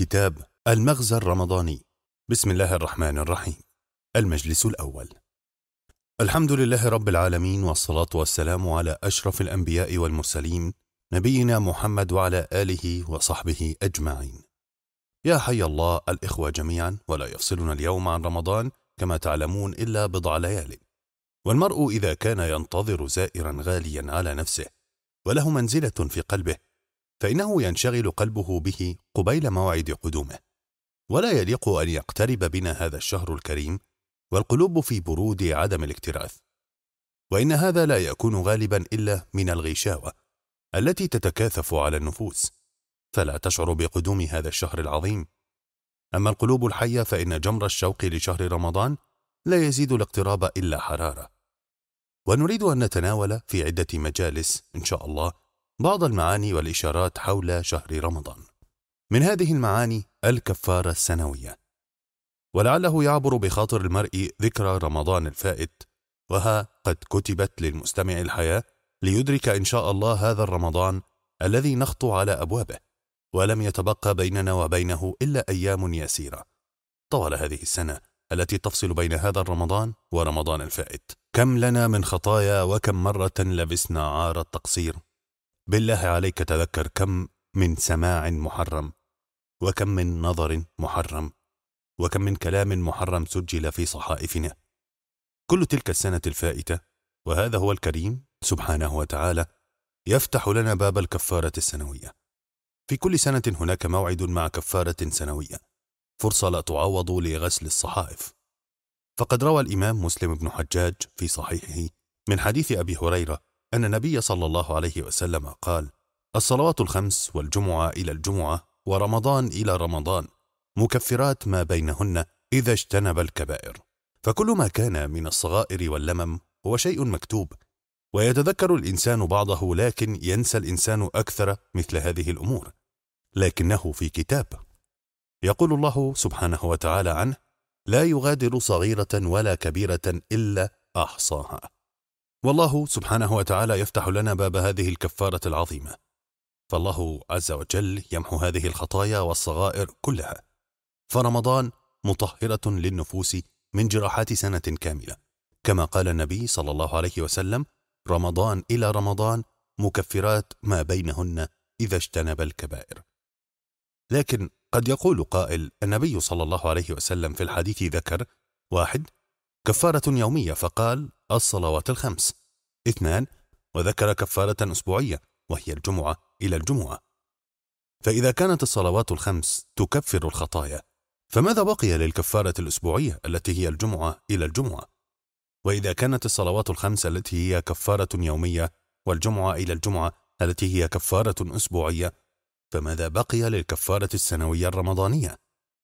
كتاب المغزى الرمضاني. بسم الله الرحمن الرحيم. المجلس الأول. الحمد لله رب العالمين، والصلاة والسلام على أشرف الأنبياء والمرسلين، نبينا محمد وعلى آله وصحبه أجمعين. يا حي الله الإخوة جميعا، ولا يفصلنا اليوم عن رمضان كما تعلمون إلا بضع ليال، والمرء إذا كان ينتظر زائرا غاليا على نفسه وله منزلة في قلبه، فإنه ينشغل قلبه به قبيل موعد قدومه، ولا يليق أن يقترب بنا هذا الشهر الكريم والقلوب في برود عدم الاكتراث، وإن هذا لا يكون غالبا إلا من الغشاوة التي تتكاثف على النفوس، فلا تشعر بقدوم هذا الشهر العظيم. أما القلوب الحية فإن جمر الشوق لشهر رمضان لا يزيد الاقتراب إلا حرارة. ونريد أن نتناول في عدة مجالس إن شاء الله بعض المعاني والإشارات حول شهر رمضان. من هذه المعاني الكفارة السنوية، ولعله يعبر بخاطر المرء ذكرى رمضان الفائت، وها قد كتبت للمستمع الحياة ليدرك إن شاء الله هذا الرمضان الذي نخطو على أبوابه، ولم يتبقى بيننا وبينه إلا أيام يسيرة طوال هذه السنة التي تفصل بين هذا الرمضان ورمضان الفائت. كم لنا من خطايا، وكم مرة لبسنا عار التقصير. بالله عليك تذكر كم من سماع محرم، وكم من نظر محرم، وكم من كلام محرم سجل في صحائفنا. كل تلك السنة الفائتة، وهذا هو الكريم سبحانه وتعالى يفتح لنا باب الكفارة السنوية. في كل سنة هناك موعد مع كفارة سنوية، فرصة لا تعوض لغسل الصحائف. فقد روى الإمام مسلم بن حجاج في صحيحه من حديث أبي هريرة أن النبي صلى الله عليه وسلم قال: الصلوات الخمس والجمعة إلى الجمعة ورمضان إلى رمضان مكفرات ما بينهن إذا اجتنب الكبائر. فكل ما كان من الصغائر واللمم هو شيء مكتوب، ويتذكر الإنسان بعضه، لكن ينسى الإنسان أكثر مثل هذه الأمور، لكنه في كتاب. يقول الله سبحانه وتعالى عنه: لا يغادر صغيرة ولا كبيرة إلا أحصاها. والله سبحانه وتعالى يفتح لنا باب هذه الكفارة العظيمة، فالله عز وجل يمحو هذه الخطايا والصغائر كلها. فرمضان مطهرة للنفوس من جراحات سنة كاملة، كما قال النبي صلى الله عليه وسلم: رمضان إلى رمضان مكفرات ما بينهن إذا اجتنب الكبائر. لكن قد يقول قائل: النبي صلى الله عليه وسلم في الحديث ذكر: 1. كفارة يومية فقال: الصلوات الخمس. 2. وذكر كفارة أسبوعية وهي الجمعة إلى الجمعة. فإذا كانت الصلوات الخمس تكفر الخطايا، فماذا بقي للكفارة الأسبوعية التي هي الجمعة إلى الجمعة؟ وإذا كانت الصلوات الخمس التي هي كفارة يومية والجمعة إلى الجمعة التي هي كفارة أسبوعية، فماذا بقي للكفارة السنوية الرمضانية؟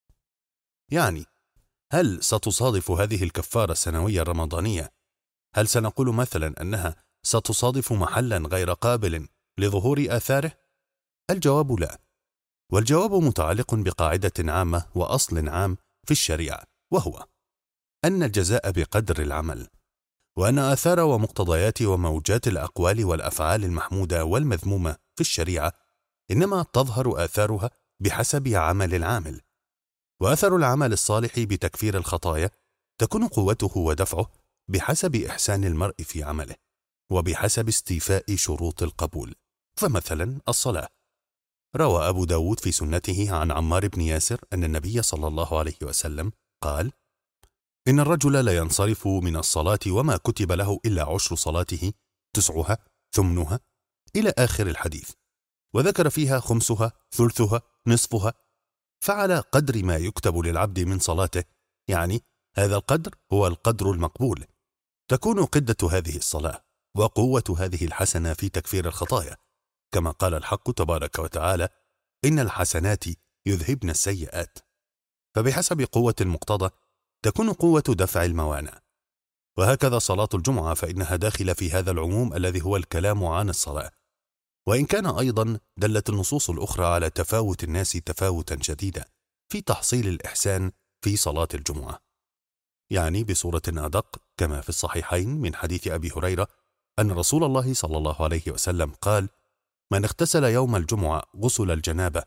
يعني هل ستصادف هذه الكفارة السنوية الرمضانية؟ هل سنقول مثلا أنها ستصادف محلا غير قابل لظهور آثاره؟ الجواب لا، والجواب متعلق بقاعدة عامة وأصل عام في الشريعة، وهو أن الجزاء بقدر العمل، وأن آثار ومقتضيات وموجات الأقوال والأفعال المحمودة والمذمومة في الشريعة إنما تظهر آثارها بحسب عمل العامل، وأثر العمل الصالح بتكفير الخطايا تكون قوته ودفعه بحسب إحسان المرء في عمله، وبحسب استيفاء شروط القبول. فمثلا الصلاة، روى أبو داود في سنته عن عمار بن ياسر أن النبي صلى الله عليه وسلم قال: إن الرجل لا ينصرف من الصلاة وما كتب له إلا 10 صلاته، 9ها، 8ها، إلى آخر الحديث، وذكر فيها 5ها، 1/3ها، نصفها. فعلى قدر ما يكتب للعبد من صلاته، يعني هذا القدر هو القدر المقبول، تكون قدة هذه الصلاة وقوة هذه الحسنة في تكفير الخطايا، كما قال الحق تبارك وتعالى: إن الحسنات يذهبن السيئات. فبحسب قوة المقتضى تكون قوة دفع الموانع. وهكذا صلاة الجمعة، فإنها داخلة في هذا العموم الذي هو الكلام عن الصلاة، وإن كان أيضا دلت النصوص الأخرى على تفاوت الناس تفاوتا شديدا في تحصيل الإحسان في صلاة الجمعة، يعني بصورة أدق كما في الصحيحين من حديث أبي هريرة أن رسول الله صلى الله عليه وسلم قال: من اغتسل يوم الجمعة غسل الجنابة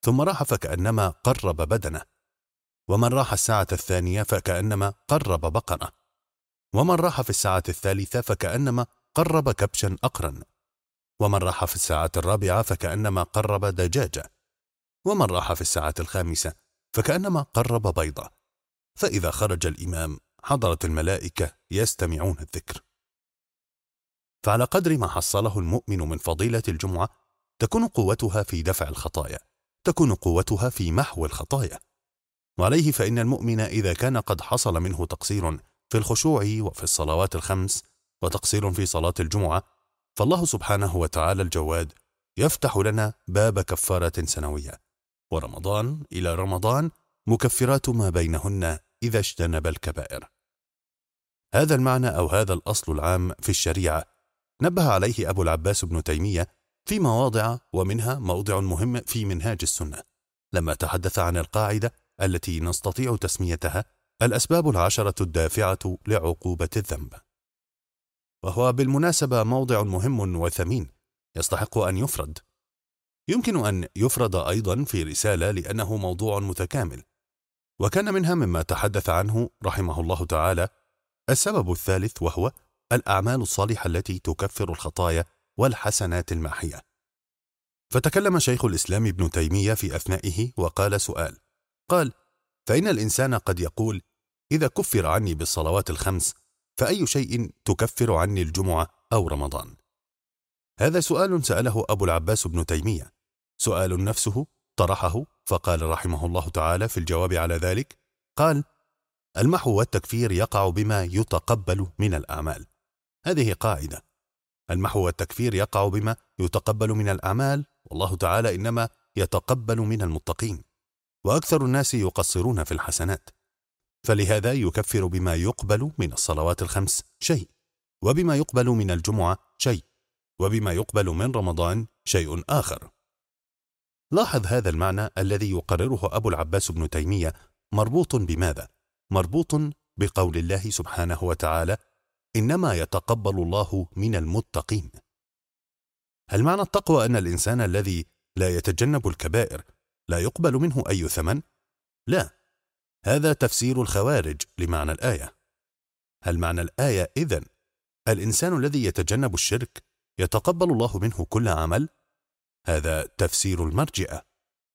ثم راح فكأنما قرب بدنه، ومن راح الساعة الثانية فكأنما قرب بقرة، ومن راح في الساعة الثالثة فكأنما قرب كبشا أقرا، ومن راح في الساعة الرابعة فكأنما قرب دجاجة، ومن راح في الساعة الخامسة فكأنما قرب بيضة. فإذا خرج الإمام حضرت الملائكة يستمعون الذكر. فعلى قدر ما حصله المؤمن من فضيلة الجمعة تكون قوتها في دفع الخطايا، تكون قوتها في محو الخطايا. وعليه فإن المؤمن إذا كان قد حصل منه تقصير في الخشوع وفي الصلوات الخمس وتقصير في صلاة الجمعة، فالله سبحانه وتعالى الجواد يفتح لنا باب كفارة سنوية، ورمضان إلى رمضان مكفرات ما بينهن إذا اجتنب الكبائر. هذا المعنى أو هذا الأصل العام في الشريعة نبه عليه أبو العباس بن تيمية في مواضع، ومنها موضع مهم في منهاج السنة لما تحدث عن القاعدة التي نستطيع تسميتها الأسباب العشرة الدافعة لعقوبة الذنب. وهو بالمناسبة موضع مهم وثمين يستحق أن يفرد. يمكن أن يفرد أيضا في رسالة لأنه موضوع متكامل. وكان منها مما تحدث عنه رحمه الله تعالى السبب الثالث، وهو الأعمال الصالحة التي تكفر الخطايا والحسنات الماحية. فتكلم شيخ الإسلام ابن تيمية في أثنائه وقال سؤال، قال: فإن الإنسان قد يقول إذا كفر عني بالصلوات الخمس فأي شيء تكفر عني الجمعة أو رمضان؟ هذا سؤال سأله أبو العباس بن تيمية، سؤال نفسه طرحه، فقال رحمه الله تعالى في الجواب على ذلك، قال: المحو والتكفير يقع بما يتقبل من الأعمال. هذه قاعدة، المحو والتكفير يقع بما يتقبل من الأعمال، والله تعالى إنما يتقبل من المتقين، وأكثر الناس يقصرون في الحسنات، فلهذا يكفر بما يقبل من الصلوات الخمس شيء، وبما يقبل من الجمعة شيء، وبما يقبل من رمضان شيء آخر. لاحظ هذا المعنى الذي يقرره أبو العباس بن تيمية مربوط بماذا؟ مربوط بقول الله سبحانه وتعالى: إنما يتقبل الله من المتقين. هل معنى التقوى أن الإنسان الذي لا يتجنب الكبائر لا يقبل منه أي ثمن؟ لا، هذا تفسير الخوارج لمعنى الآية. هل معنى الآية إذن الإنسان الذي يتجنب الشرك يتقبل الله منه كل عمل؟ هذا تفسير المرجئة.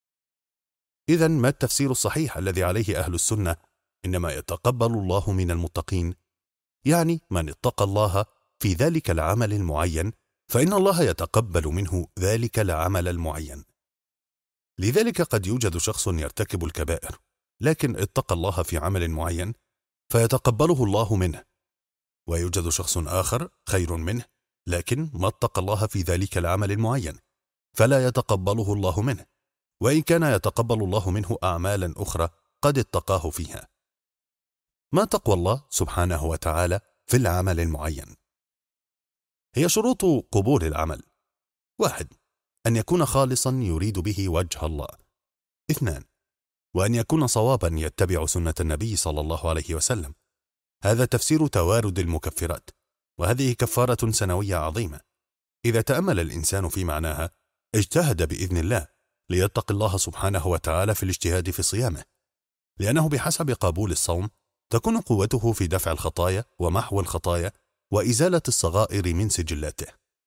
إذن ما التفسير الصحيح الذي عليه أهل السنة؟ إنما يتقبل الله من المتقين، يعني من اتقى الله في ذلك العمل المعين فإن الله يتقبل منه ذلك العمل المعين. لذلك قد يوجد شخص يرتكب الكبائر لكن اتقى الله في عمل معين فيتقبله الله منه، ويوجد شخص آخر خير منه لكن ما اتقى الله في ذلك العمل المعين فلا يتقبله الله منه، وإن كان يتقبل الله منه أعمالا أخرى قد اتقاه فيها. ما تقوى الله سبحانه وتعالى في العمل المعين؟ هي شروط قبول العمل: 1. أن يكون خالصا يريد به وجه الله. 2. وأن يكون صوابا يتبع سنة النبي صلى الله عليه وسلم. هذا تفسير توارد المكفرات، وهذه كفارة سنوية عظيمة. إذا تأمل الإنسان في معناها اجتهد بإذن الله ليتقي الله سبحانه وتعالى في الاجتهاد في صيامه، لأنه بحسب قبول الصوم تكون قوته في دفع الخطايا ومحو الخطايا وإزالة الصغائر من سجلاته.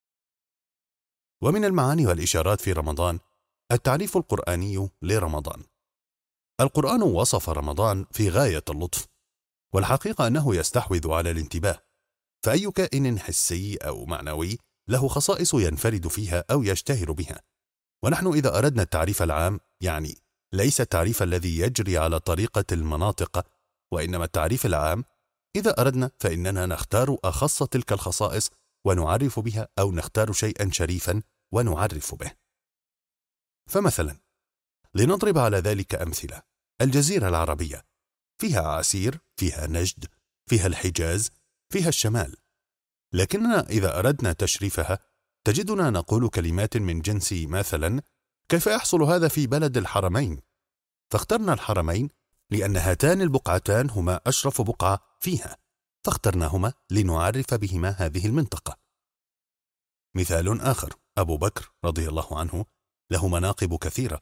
ومن المعاني والإشارات في رمضان التعريف القرآني لرمضان. القرآن وصف رمضان في غاية اللطف، والحقيقة أنه يستحوذ على الانتباه، فأي كائن حسي أو معنوي له خصائص ينفرد فيها أو يشتهر بها. ونحن إذا أردنا التعريف العام، يعني ليس التعريف الذي يجري على طريقة المناطق، وإنما التعريف العام، إذا أردنا فإننا نختار أخص تلك الخصائص ونعرف بها، أو نختار شيئا شريفا ونعرف به. فمثلا لنضرب على ذلك أمثلة: الجزيرة العربية فيها عسير، فيها نجد، فيها الحجاز، فيها الشمال. لكننا إذا أردنا تشريفها تجدنا نقول كلمات من جنس مثلا: كيف يحصل هذا في بلد الحرمين؟ فاخترنا الحرمين لأن هاتان البقعتان هما أشرف بقعة فيها، فاخترناهما لنعرف بهما هذه المنطقة. مثال آخر: أبو بكر رضي الله عنه له مناقب كثيرة،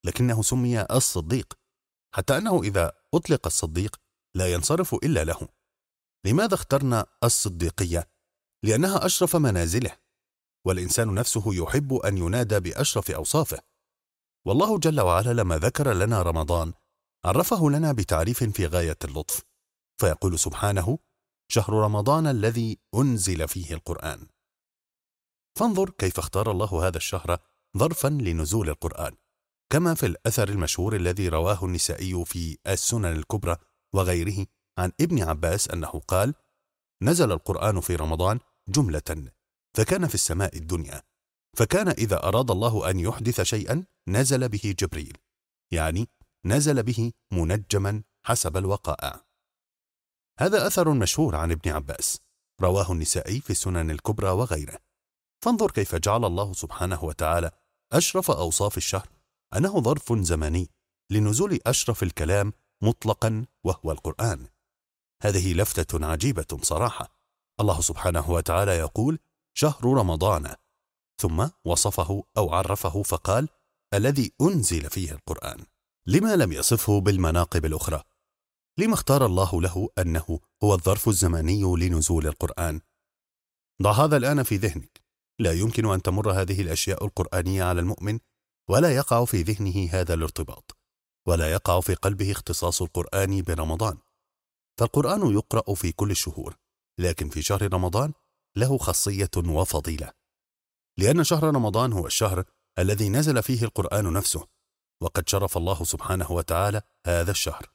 لكنه سمي الصديق، حتى أنه إذا أطلق الصديق لا ينصرف إلا له. لماذا اخترنا الصديقية؟ لأنها أشرف منازله، والإنسان نفسه يحب أن ينادى بأشرف أوصافه. والله جل وعلا لما ذكر لنا رمضان عرفه لنا بتعريف في غاية اللطف، فيقول سبحانه: شهر رمضان الذي أنزل فيه القرآن. فانظر كيف اختار الله هذا الشهر ظرفا لنزول القرآن، كما في الأثر المشهور الذي رواه النسائي في السنن الكبرى وغيره عن ابن عباس أنه قال: نزل القرآن في رمضان جملة، فكان في السماء الدنيا، فكان إذا أراد الله أن يحدث شيئا نزل به جبريل، يعني نزل به منجما حسب الوقائع. هذا أثر مشهور عن ابن عباس، رواه النسائي في السنن الكبرى وغيره. فانظر كيف جعل الله سبحانه وتعالى أشرف أوصاف الشهر أنه ظرف زمني لنزول أشرف الكلام مطلقا، وهو القرآن. هذه لفتة عجيبة صراحة. الله سبحانه وتعالى يقول: شهر رمضان، ثم وصفه أو عرفه فقال: الذي أنزل فيه القرآن. لما لم يصفه بالمناقب الأخرى؟ لما اختار الله له أنه هو الظرف الزمني لنزول القرآن؟ ضع هذا الآن في ذهنك. لا يمكن أن تمر هذه الأشياء القرآنية على المؤمن ولا يقع في ذهنه هذا الارتباط، ولا يقع في قلبه اختصاص القرآن برمضان. فالقرآن يقرأ في كل الشهور، لكن في شهر رمضان له خاصية وفضيلة، لأن شهر رمضان هو الشهر الذي نزل فيه القرآن نفسه، وقد شرف الله سبحانه وتعالى هذا الشهر.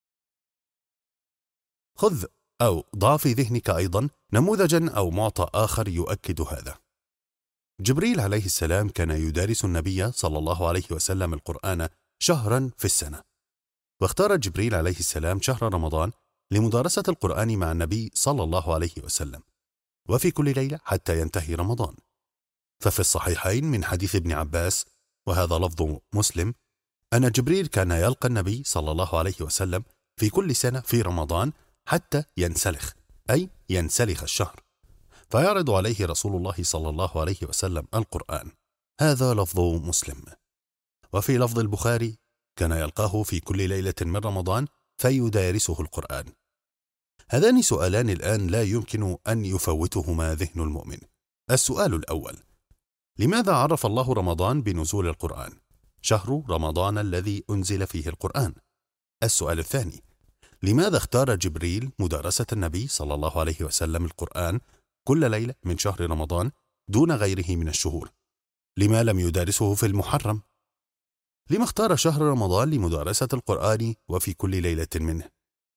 خذ أو ضع في ذهنك أيضا نموذجا أو معطى آخر يؤكد هذا. جبريل عليه السلام كان يدارس النبي صلى الله عليه وسلم القرآن شهرا في السنة، واختار جبريل عليه السلام شهر رمضان لمدارسة القرآن مع النبي صلى الله عليه وسلم، وفي كل ليلة حتى ينتهي رمضان. ففي الصحيحين من حديث ابن عباس، وهذا لفظ مسلم، أن جبريل كان يلقى النبي صلى الله عليه وسلم في كل سنة في رمضان حتى ينسلخ، أي ينسلخ الشهر، فيعرض عليه رسول الله صلى الله عليه وسلم القرآن. هذا لفظ مسلم. وفي لفظ البخاري: كان يلقاه في كل ليلة من رمضان فيدارسه القرآن. هذان سؤالان الآن لا يمكن أن يفوتهما ذهن المؤمن. السؤال الأول: لماذا عرف الله رمضان بنزول القرآن؟ شهر رمضان الذي أنزل فيه القرآن. السؤال الثاني: لماذا اختار جبريل مدارسة النبي صلى الله عليه وسلم القرآن كل ليلة من شهر رمضان دون غيره من الشهور؟ لما لم يدارسه في المحرم؟ لما اختار شهر رمضان لمدارسة القرآن وفي كل ليلة منه؟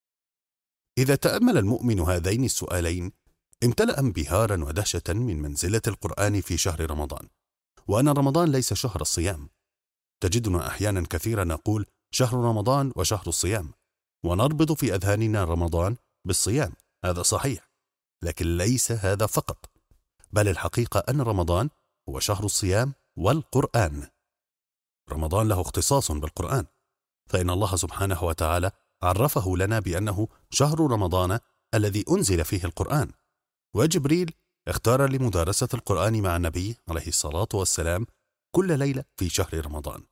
إذا تأمل المؤمن هذين السؤالين امتلأ انبهارا ودهشة من منزلة القرآن في شهر رمضان، وأن رمضان ليس شهر الصيام. تجدنا أحيانا كثيرا نقول شهر رمضان وشهر الصيام، ونربط في أذهاننا رمضان بالصيام. هذا صحيح، لكن ليس هذا فقط، بل الحقيقة أن رمضان هو شهر الصيام والقرآن. رمضان له اختصاص بالقرآن، فإن الله سبحانه وتعالى عرفه لنا بأنه شهر رمضان الذي أنزل فيه القرآن، وجبريل اختار لمدارسة القرآن مع النبي عليه الصلاة والسلام كل ليلة في شهر رمضان.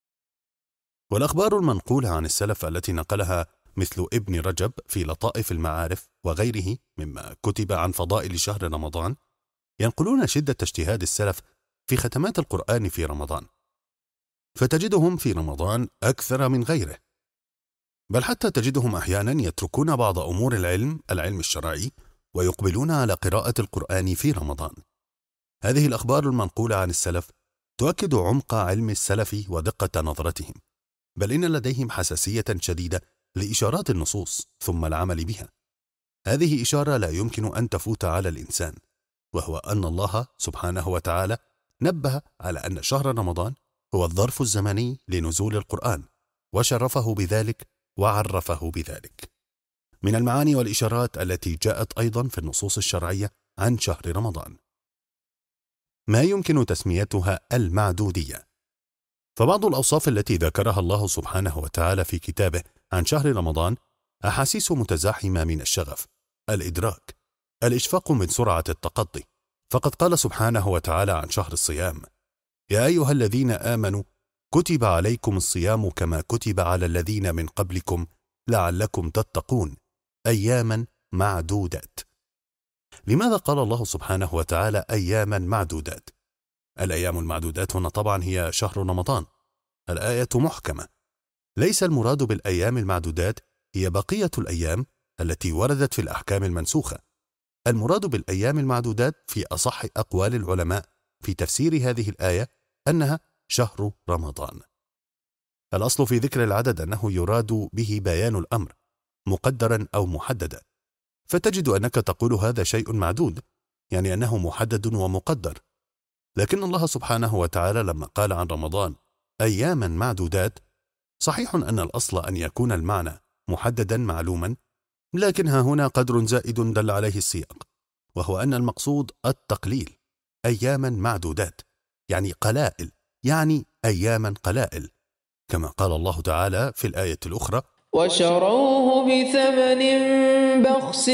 والأخبار المنقولة عن السلف التي نقلها مثل ابن رجب في لطائف المعارف وغيره مما كتب عن فضائل شهر رمضان ينقلون شدة اجتهاد السلف في ختمات القرآن في رمضان، فتجدهم في رمضان أكثر من غيره، بل حتى تجدهم أحيانا يتركون بعض أمور العلم الشرعي ويقبلون على قراءة القرآن في رمضان. هذه الأخبار المنقولة عن السلف تؤكد عمق علم السلف ودقة نظرتهم، بل إن لديهم حساسية شديدة لإشارات النصوص ثم العمل بها. هذه إشارة لا يمكن أن تفوت على الإنسان، وهو أن الله سبحانه وتعالى نبه على أن شهر رمضان هو الظرف الزمني لنزول القرآن، وشرفه بذلك وعرفه بذلك. من المعاني والإشارات التي جاءت أيضا في النصوص الشرعية عن شهر رمضان ما يمكن تسميتها المعدودية. فبعض الأوصاف التي ذكرها الله سبحانه وتعالى في كتابه عن شهر رمضان أحاسيس متزاحمة من الشغف، الإدراك، الإشفاق من سرعة التقضي. فقد قال سبحانه وتعالى عن شهر الصيام: يا أيها الذين آمنوا كتب عليكم الصيام كما كتب على الذين من قبلكم لعلكم تتقون أياما معدودات. لماذا قال الله سبحانه وتعالى أياما معدودات؟ الأيام المعدودات هنا طبعا هي شهر رمضان. الآية محكمة، ليس المراد بالأيام المعدودات هي بقية الأيام التي وردت في الأحكام المنسوخة. المراد بالأيام المعدودات في أصح أقوال العلماء في تفسير هذه الآية أنها شهر رمضان. الأصل في ذكر العدد أنه يراد به بيان الأمر مقدرا أو محددا، فتجد أنك تقول هذا شيء معدود، يعني أنه محدد ومقدر. لكن الله سبحانه وتعالى لما قال عن رمضان أياما معدودات، صحيح أن الأصل أن يكون المعنى محددا معلوما، لكن ها هنا قدر زائد دل عليه السياق، وهو أن المقصود التقليل. أياما معدودات يعني قلائل، يعني أياما قلائل، كما قال الله تعالى في الآية الأخرى: وشروه بثمن بخس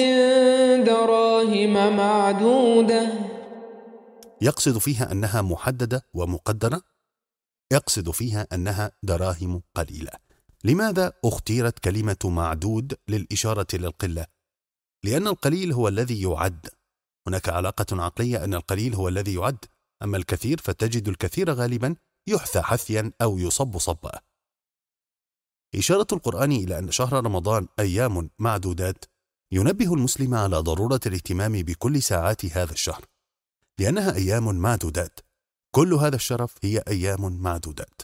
دراهم معدودة. يقصد فيها أنها محددة ومقدرة، يقصد فيها أنها دراهم قليلة. لماذا اختيرت كلمة معدود للإشارة للقلة؟ لأن القليل هو الذي يعد. هناك علاقة عقلية أن القليل هو الذي يعد، أما الكثير فتجد الكثير غالبا يحثى حثيا أو يصب صبا. إشارة القرآن إلى أن شهر رمضان أيام معدودات ينبه المسلم على ضرورة الاهتمام بكل ساعات هذا الشهر، لأنها أيام معدودات. كل هذا الشرف هي أيام معدودات.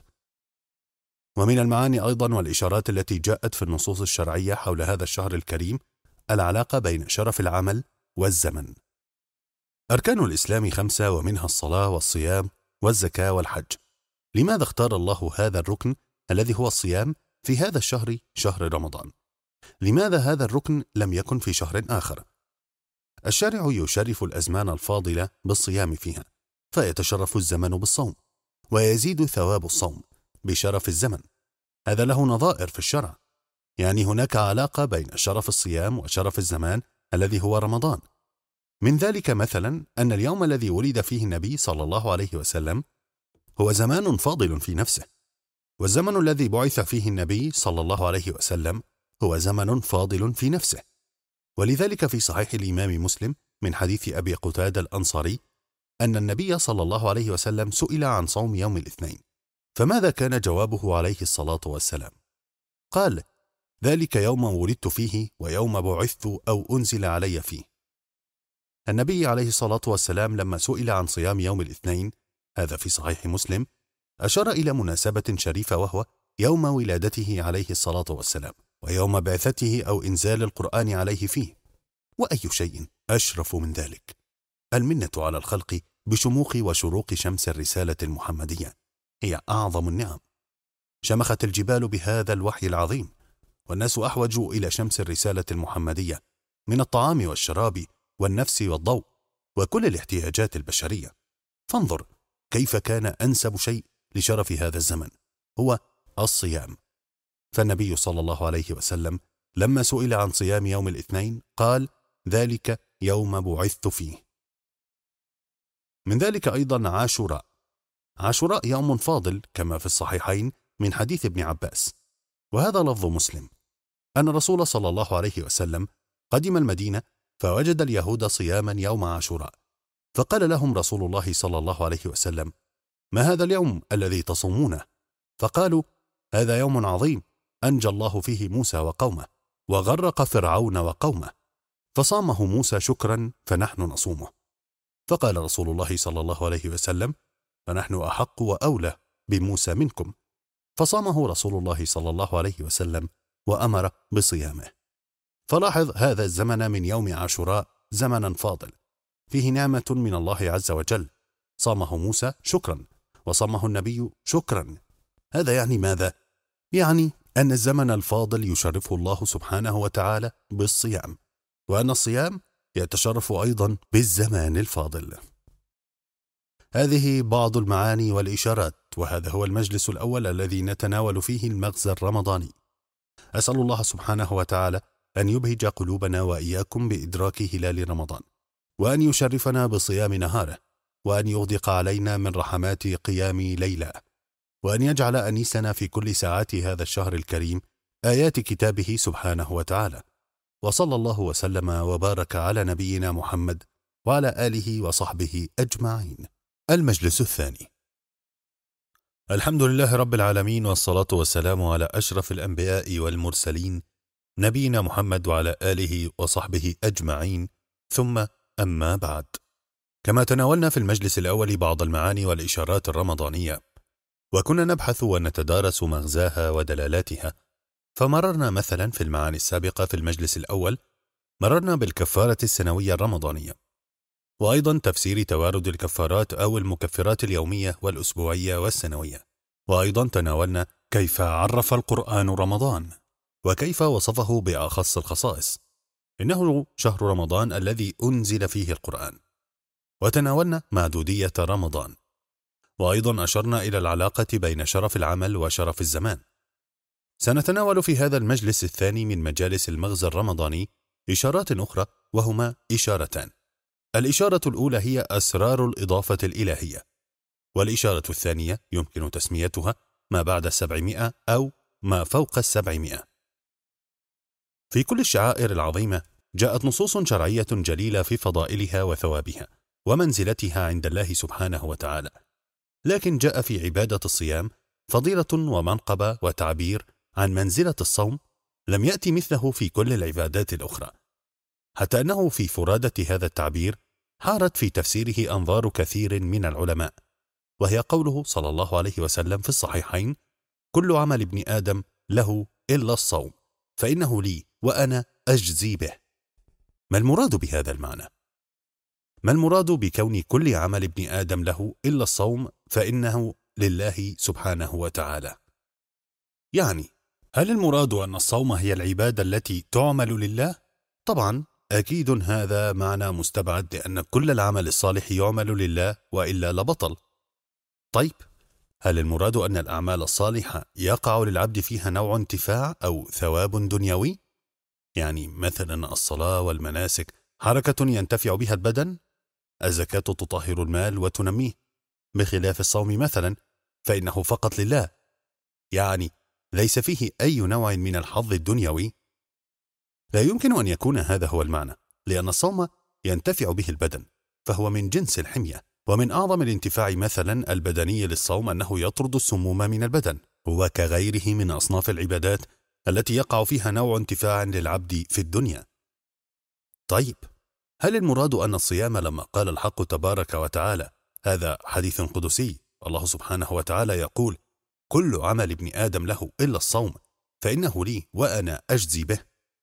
ومن المعاني أيضا والإشارات التي جاءت في النصوص الشرعية حول هذا الشهر الكريم العلاقة بين شرف العمل والزمن. أركان الإسلام 5، ومنها الصلاة والصيام والزكاة والحج. لماذا اختار الله هذا الركن الذي هو الصيام في هذا الشهر، شهر رمضان؟ لماذا هذا الركن لم يكن في شهر آخر؟ الشارع يشرف الأزمان الفاضلة بالصيام فيها، فيتشرف الزمن بالصوم، ويزيد ثواب الصوم بشرف الزمن. هذا له نظائر في الشرع، يعني هناك علاقة بين شرف الصيام وشرف الزمان الذي هو رمضان. من ذلك مثلا أن اليوم الذي ولد فيه النبي صلى الله عليه وسلم هو زمان فاضل في نفسه، والزمن الذي بعث فيه النبي صلى الله عليه وسلم هو زمن فاضل في نفسه. ولذلك في صحيح الإمام مسلم من حديث أبي قتادة الأنصاري أن النبي صلى الله عليه وسلم سئل عن صوم يوم الاثنين، فماذا كان جوابه عليه الصلاة والسلام؟ قال: ذلك يوم ولدت فيه ويوم بعثت أو أنزل علي فيه. النبي عليه الصلاة والسلام لما سئل عن صيام يوم الاثنين، هذا في صحيح مسلم، أشار إلى مناسبة شريفة، وهو يوم ولادته عليه الصلاة والسلام ويوم بعثته أو إنزال القرآن عليه فيه. وأي شيء أشرف من ذلك؟ المنة على الخلق بشموخ وشروق شمس الرسالة المحمدية هي أعظم النعم. شمخت الجبال بهذا الوحي العظيم، والناس أحوج إلى شمس الرسالة المحمدية من الطعام والشراب والنفس والضوء وكل الاحتياجات البشرية. فانظر كيف كان أنسب شيء لشرف هذا الزمن هو الصيام. فالنبي صلى الله عليه وسلم لما سئل عن صيام يوم الاثنين قال: ذلك يوم بعثت فيه. من ذلك أيضا عاشوراء. عاشوراء يوم فاضل كما في الصحيحين من حديث ابن عباس، وهذا لفظ مسلم، أن الرسول صلى الله عليه وسلم قدم المدينة فوجد اليهود صياما يوم عاشوراء، فقال لهم رسول الله صلى الله عليه وسلم: ما هذا اليوم الذي تصومونه؟ فقالوا: هذا يوم عظيم أنجى الله فيه موسى وقومه وغرق فرعون وقومه، فصامه موسى شكرا فنحن نصومه. فقال رسول الله صلى الله عليه وسلم: فنحن أحق وأولى بموسى منكم، فصامه رسول الله صلى الله عليه وسلم وأمر بصيامه. فلاحظ هذا الزمن من يوم عاشوراء زمنا فاضل فيه نعمة من الله عز وجل، صامه موسى شكرا وصامه النبي شكرا. هذا يعني ماذا؟ يعني أن الزمن الفاضل يشرفه الله سبحانه وتعالى بالصيام، وأن الصيام يتشرف أيضا بالزمان الفاضل. هذه بعض المعاني والإشارات، وهذا هو المجلس الأول الذي نتناول فيه المغزى الرمضاني. أسأل الله سبحانه وتعالى أن يبهج قلوبنا وإياكم بإدراك هلال رمضان، وأن يشرفنا بصيام نهاره، وأن يغدق علينا من رحمات قيام ليلة، وأن يجعل أنيسنا في كل ساعات هذا الشهر الكريم آيات كتابه سبحانه وتعالى. وصلى الله وسلم وبارك على نبينا محمد وعلى آله وصحبه أجمعين. المجلس الثاني. الحمد لله رب العالمين، والصلاة والسلام على أشرف الأنبياء والمرسلين نبينا محمد وعلى آله وصحبه أجمعين، ثم أما بعد. كما تناولنا في المجلس الأول بعض المعاني والإشارات الرمضانية، وكنا نبحث ونتدارس مغزاها ودلالاتها، فمررنا مثلا في المعاني السابقة في المجلس الأول مررنا بالكفارة السنوية الرمضانية، وأيضا تفسير توارد الكفارات أو المكفرات اليومية والأسبوعية والسنوية، وأيضا تناولنا كيف عرف القرآن رمضان وكيف وصفه بأخص الخصائص، إنه شهر رمضان الذي أنزل فيه القرآن. وتناولنا معدودية رمضان، وأيضا أشرنا إلى العلاقة بين شرف العمل وشرف الزمان. سنتناول في هذا المجلس الثاني من مجالس المغزى الرمضاني إشارات أخرى، وهما إشارتان. الإشارة الأولى هي أسرار الإضافة الإلهية، والإشارة الثانية يمكن تسميتها ما بعد 700 أو ما فوق 700. في كل الشعائر العظيمة جاءت نصوص شرعية جليلة في فضائلها وثوابها ومنزلتها عند الله سبحانه وتعالى، لكن جاء في عبادة الصيام فضيلة ومنقبة وتعبير عن منزلة الصوم لم يأتي مثله في كل العبادات الأخرى، حتى أنه في فرادة هذا التعبير حارت في تفسيره أنظار كثير من العلماء، وهي قوله صلى الله عليه وسلم في الصحيحين: كل عمل ابن آدم له إلا الصوم فإنه لي وأنا أجزي به. ما المراد بهذا المعنى؟ ما المراد بكون كل عمل ابن آدم له إلا الصوم فإنه لله سبحانه وتعالى؟ يعني هل المراد أن الصوم هي العبادة التي تعمل لله؟ طبعا أكيد هذا معنى مستبعد، لأن كل العمل الصالح يعمل لله وإلا لبطل. طيب، هل المراد أن الأعمال الصالحة يقع للعبد فيها نوع انتفاع أو ثواب دنيوي؟ يعني مثلا الصلاة والمناسك حركة ينتفع بها البدن، الزكاة تطهر المال وتنميه، بخلاف الصوم مثلا فإنه فقط لله، يعني ليس فيه أي نوع من الحظ الدنيوي. لا يمكن أن يكون هذا هو المعنى، لأن الصوم ينتفع به البدن فهو من جنس الحمية، ومن أعظم الانتفاع مثلا البدني للصوم أنه يطرد السموم من البدن، وكغيره من أصناف العبادات التي يقع فيها نوع انتفاع للعبد في الدنيا. طيب، هل المراد أن الصيام لما قال الحق تبارك وتعالى، هذا حديث قدسي، الله سبحانه وتعالى يقول: كل عمل ابن آدم له إلا الصوم فإنه لي وأنا أجزي به،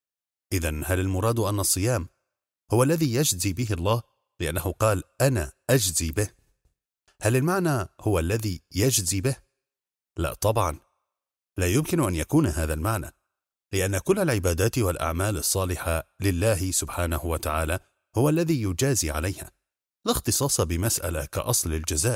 إذن هل المراد أن الصيام هو الذي يجزي به الله لأنه قال أنا أجزي به؟ هل المعنى هو الذي يجزي به؟ لا طبعا، لا يمكن أن يكون هذا المعنى، لأن كل العبادات والأعمال الصالحة لله سبحانه وتعالى هو الذي يجازي عليها، لا اختصاص بمسألة كأصل الجزاء.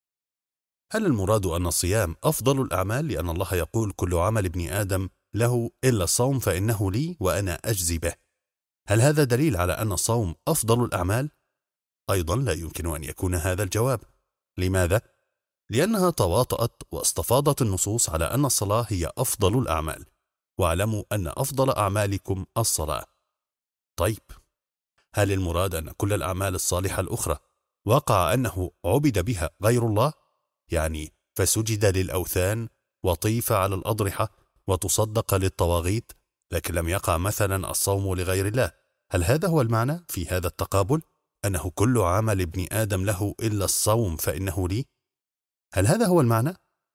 هل المراد أن الصيام أفضل الأعمال لأن الله يقول كل عمل ابن آدم له إلا الصوم فإنه لي وأنا أجزي به؟ هل هذا دليل على أن الصوم أفضل الأعمال؟ أيضا لا يمكن أن يكون هذا الجواب. لماذا؟ لأنها تواطأت واستفاضت النصوص على أن الصلاة هي أفضل الأعمال، واعلموا أن أفضل أعمالكم الصلاة. طيب، هل المراد أن كل الأعمال الصالحة الأخرى وقع أنه عبد بها غير الله؟ يعني فسجد للأوثان وطيف على الأضرحة وتصدق للطواغيت، لكن لم يقع مثلا الصوم لغير الله. هل هذا هو المعنى في هذا التقابل، أنه كل عمل ابن آدم له إلا الصوم فإنه لي؟ هل هذا هو المعنى؟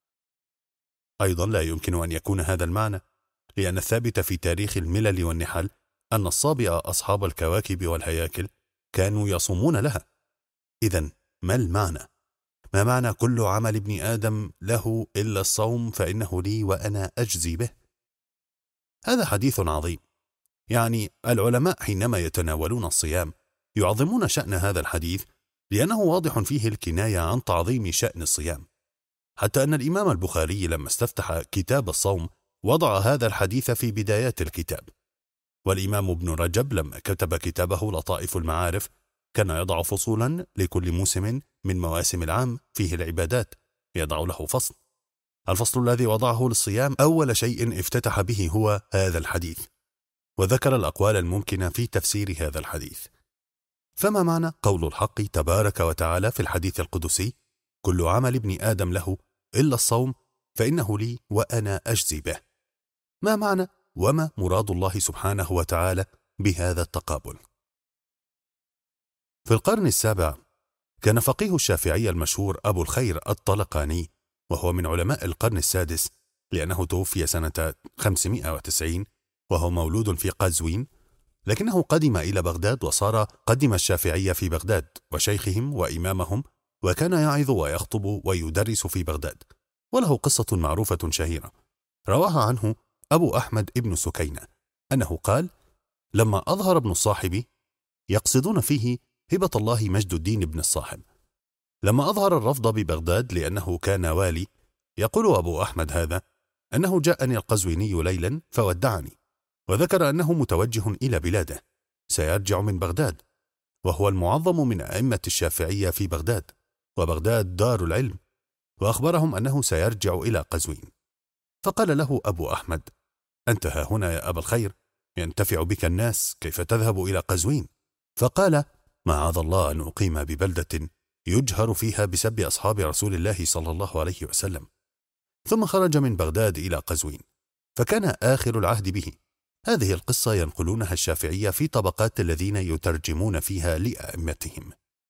أيضا لا يمكن أن يكون هذا المعنى، لأن الثابت في تاريخ الملل والنحل أن الصابئة أصحاب الكواكب والهياكل كانوا يصومون لها. إذن ما المعنى؟ ما معنى كل عمل ابن آدم له إلا الصوم فإنه لي وأنا أجزي به؟ هذا حديث عظيم، يعني العلماء حينما يتناولون الصيام يعظمون شأن هذا الحديث، لأنه واضح فيه الكناية عن تعظيم شأن الصيام، حتى أن الإمام البخاري لما استفتح كتاب الصوم وضع هذا الحديث في بدايات الكتاب. والإمام ابن رجب لما كتب كتابه لطائف المعارف كان يضع فصولا لكل موسم من مواسم العام فيه العبادات، يضع له فصل. الفصل الذي وضعه للصيام أول شيء افتتح به هو هذا الحديث، وذكر الأقوال الممكنة في تفسير هذا الحديث. فما معنى قول الحق تبارك وتعالى في الحديث القدسي: كل عمل ابن آدم له إلا الصوم فإنه لي وأنا أجزي به؟ ما معنى وما مراد الله سبحانه وتعالى بهذا التقابل؟ في القرن السابع كان فقيه الشافعي المشهور أبو الخير الطلقاني، وهو من علماء القرن السادس لأنه توفي سنة 590، وهو مولود في قزوين، لكنه قدم إلى بغداد وصار قدم الشافعية في بغداد وشيخهم وإمامهم، وكان يعظ ويخطب ويدرس في بغداد، وله قصة معروفة شهيرة رواها عنه أبو أحمد ابن سكينة أنه قال: لما أظهر ابن الصاحب، يقصدون فيه هبة الله مجد الدين ابن الصاحب، لما أظهر الرفض ببغداد لأنه كان والي، يقول أبو أحمد هذا أنه جاءني القزويني ليلا فودعني، وذكر أنه متوجه إلى بلاده سيرجع من بغداد، وهو المعظم من أئمة الشافعية في بغداد، وبغداد دار العلم، وأخبرهم أنه سيرجع إلى قزوين. فقال له أبو أحمد: أنت ها هنا يا أبا الخير، ينتفع بك الناس، كيف تذهب إلى قزوين؟ فقال: معاذ الله أن أقيم ببلدة يجهر فيها بسب أصحاب رسول الله صلى الله عليه وسلم. ثم خرج من بغداد إلى قزوين، فكان آخر العهد به. هذه القصة ينقلونها الشافعية في طبقات الذين يترجمون فيها لأئمتهم.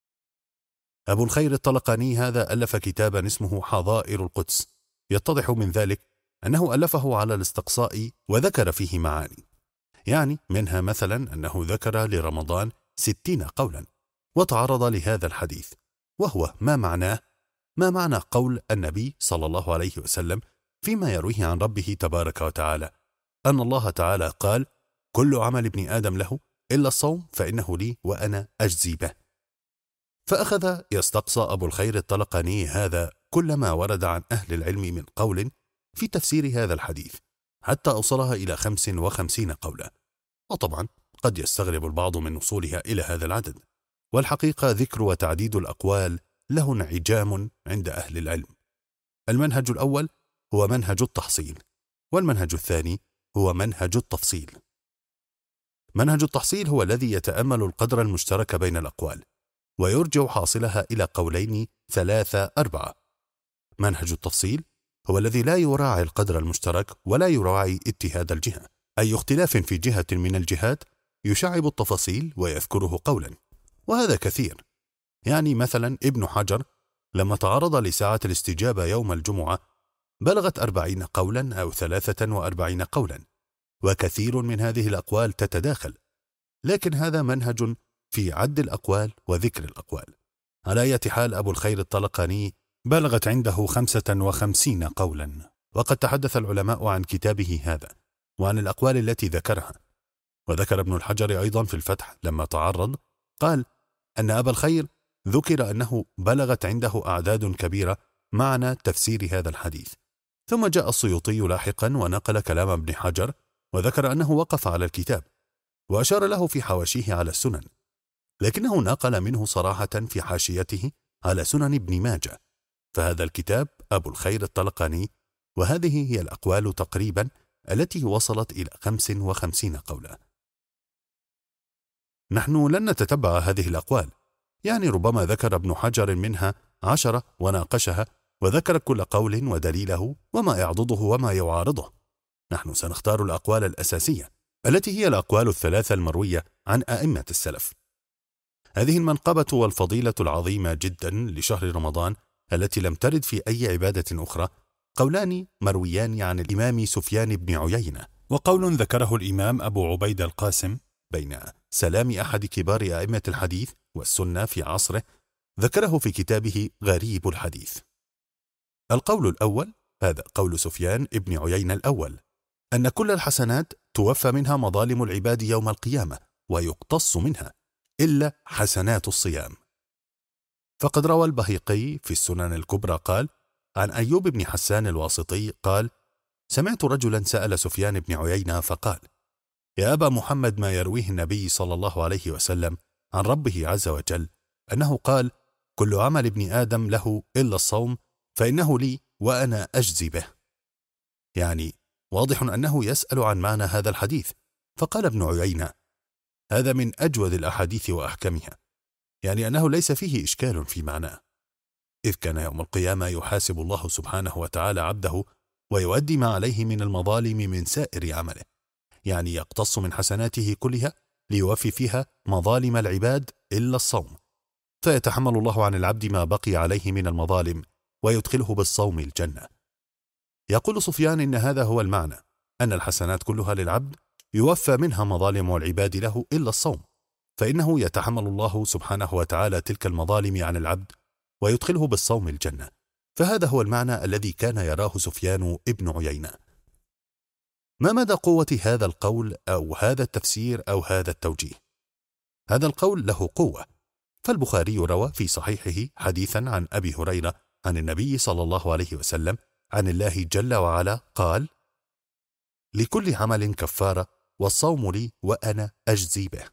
أبو الخير الطلقاني هذا ألف كتابا اسمه حظائر القدس، يتضح من ذلك أنه ألفه على الاستقصاء، وذكر فيه معاني، يعني منها مثلا أنه ذكر لرمضان 60 قولا، وتعرض لهذا الحديث، وهو ما معناه؟ ما معنى قول النبي صلى الله عليه وسلم فيما يرويه عن ربه تبارك وتعالى أن الله تعالى قال: كل عمل ابن آدم له إلا الصوم فإنه لي وأنا أجزي به. فأخذ يستقصى أبو الخير الطلقاني هذا كل ما ورد عن أهل العلم من قول في تفسير هذا الحديث، حتى أوصلها إلى 55 قولا، وطبعا قد يستغرب البعض من وصولها إلى هذا العدد، والحقيقة ذكر وتعديد الأقوال له انعجام عند أهل العلم. المنهج الأول هو منهج التحصيل، والمنهج الثاني هو منهج التفصيل. منهج التحصيل هو الذي يتأمل القدر المشترك بين الأقوال، ويرجع حاصلها إلى قولين 3 4. منهج التفصيل هو الذي لا يراعي القدر المشترك ولا يراعي اجتهاد الجهة، أي اختلاف في جهة من الجهات يشعب التفاصيل ويذكره قولا، وهذا كثير. يعني مثلا ابن حجر لما تعرض لساعة الاستجابة يوم الجمعة بلغت 40 قولا أو 43 قولا، وكثير من هذه الأقوال تتداخل، لكن هذا منهج في عد الأقوال وذكر الأقوال. على أي حال أبو الخير الطلقاني بلغت عنده 55 قولا، وقد تحدث العلماء عن كتابه هذا وعن الأقوال التي ذكرها. وذكر ابن الحجر أيضا في الفتح لما تعرض قال أن أبا الخير ذكر أنه بلغت عنده أعداد كبيرة معنى تفسير هذا الحديث. ثم جاء السيوطي لاحقا ونقل كلام ابن حجر، وذكر أنه وقف على الكتاب وأشار له في حواشيه على السنن، لكنه نقل منه صراحة في حاشيته على سنن ابن ماجه. فهذا الكتاب أبو الخير الطلقاني، وهذه هي الأقوال تقريبا التي وصلت إلى 55 قولا. نحن لن نتتبع هذه الأقوال، يعني ربما ذكر ابن حجر منها 10 وناقشها وذكر كل قول ودليله وما يعضده وما يعارضه. نحن سنختار الأقوال الأساسية التي هي الأقوال الثلاثة المروية عن أئمة السلف. هذه المنقبة والفضيلة العظيمة جدا لشهر رمضان التي لم ترد في أي عبادة أخرى، قولان مرويان عن الإمام سفيان بن عيينة، وقول ذكره الإمام أبو عبيد القاسم بين سلام أحد كبار أئمة الحديث والسنة في عصره، ذكره في كتابه غريب الحديث. القول الأول هذا قول سفيان بن عيينة الأول، أن كل الحسنات توفى منها مظالم العباد يوم القيامة ويقتص منها إلا حسنات الصيام. فقد روى البهقي في السنن الكبرى قال عن أيوب بن حسان الواسطي قال: سمعت رجلا سأل سفيان بن عيينة فقال: يا أبا محمد، ما يرويه النبي صلى الله عليه وسلم عن ربه عز وجل أنه قال: كل عمل ابن آدم له إلا الصوم فإنه لي وأنا أجزي به. يعني واضح أنه يسأل عن معنى هذا الحديث، فقال ابن عيينة: هذا من أجود الأحاديث وأحكمها، يعني أنه ليس فيه إشكال في معناه، إذ كان يوم القيامة يحاسب الله سبحانه وتعالى عبده ويؤدي ما عليه من المظالم من سائر عمله، يعني يقتص من حسناته كلها ليوفي فيها مظالم العباد إلا الصوم، فيتحمل الله عن العبد ما بقي عليه من المظالم ويدخله بالصوم الجنة. يقول سفيان إن هذا هو المعنى، أن الحسنات كلها للعبد يوفى منها مظالم العباد له إلا الصوم، فإنه يتحمل الله سبحانه وتعالى تلك المظالم عن العبد ويدخله بالصوم الجنة. فهذا هو المعنى الذي كان يراه سفيان ابن عيينة. ما مدى قوة هذا القول أو هذا التفسير أو هذا التوجيه؟ هذا القول له قوة، فالبخاري روى في صحيحه حديثا عن أبي هريرة عن النبي صلى الله عليه وسلم عن الله جل وعلا قال: لكل عمل كفارة والصوم لي وأنا أجزي به.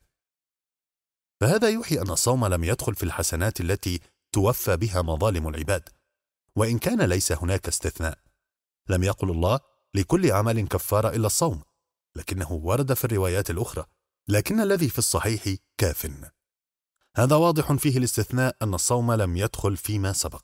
فهذا يوحي أن الصوم لم يدخل في الحسنات التي توفى بها مظالم العباد، وإن كان ليس هناك استثناء. لم يقل الله لكل عمل كفارة إلا الصوم، لكنه ورد في الروايات الأخرى، لكن الذي في الصحيح كاف. هذا واضح فيه الاستثناء أن الصوم لم يدخل فيما سبق.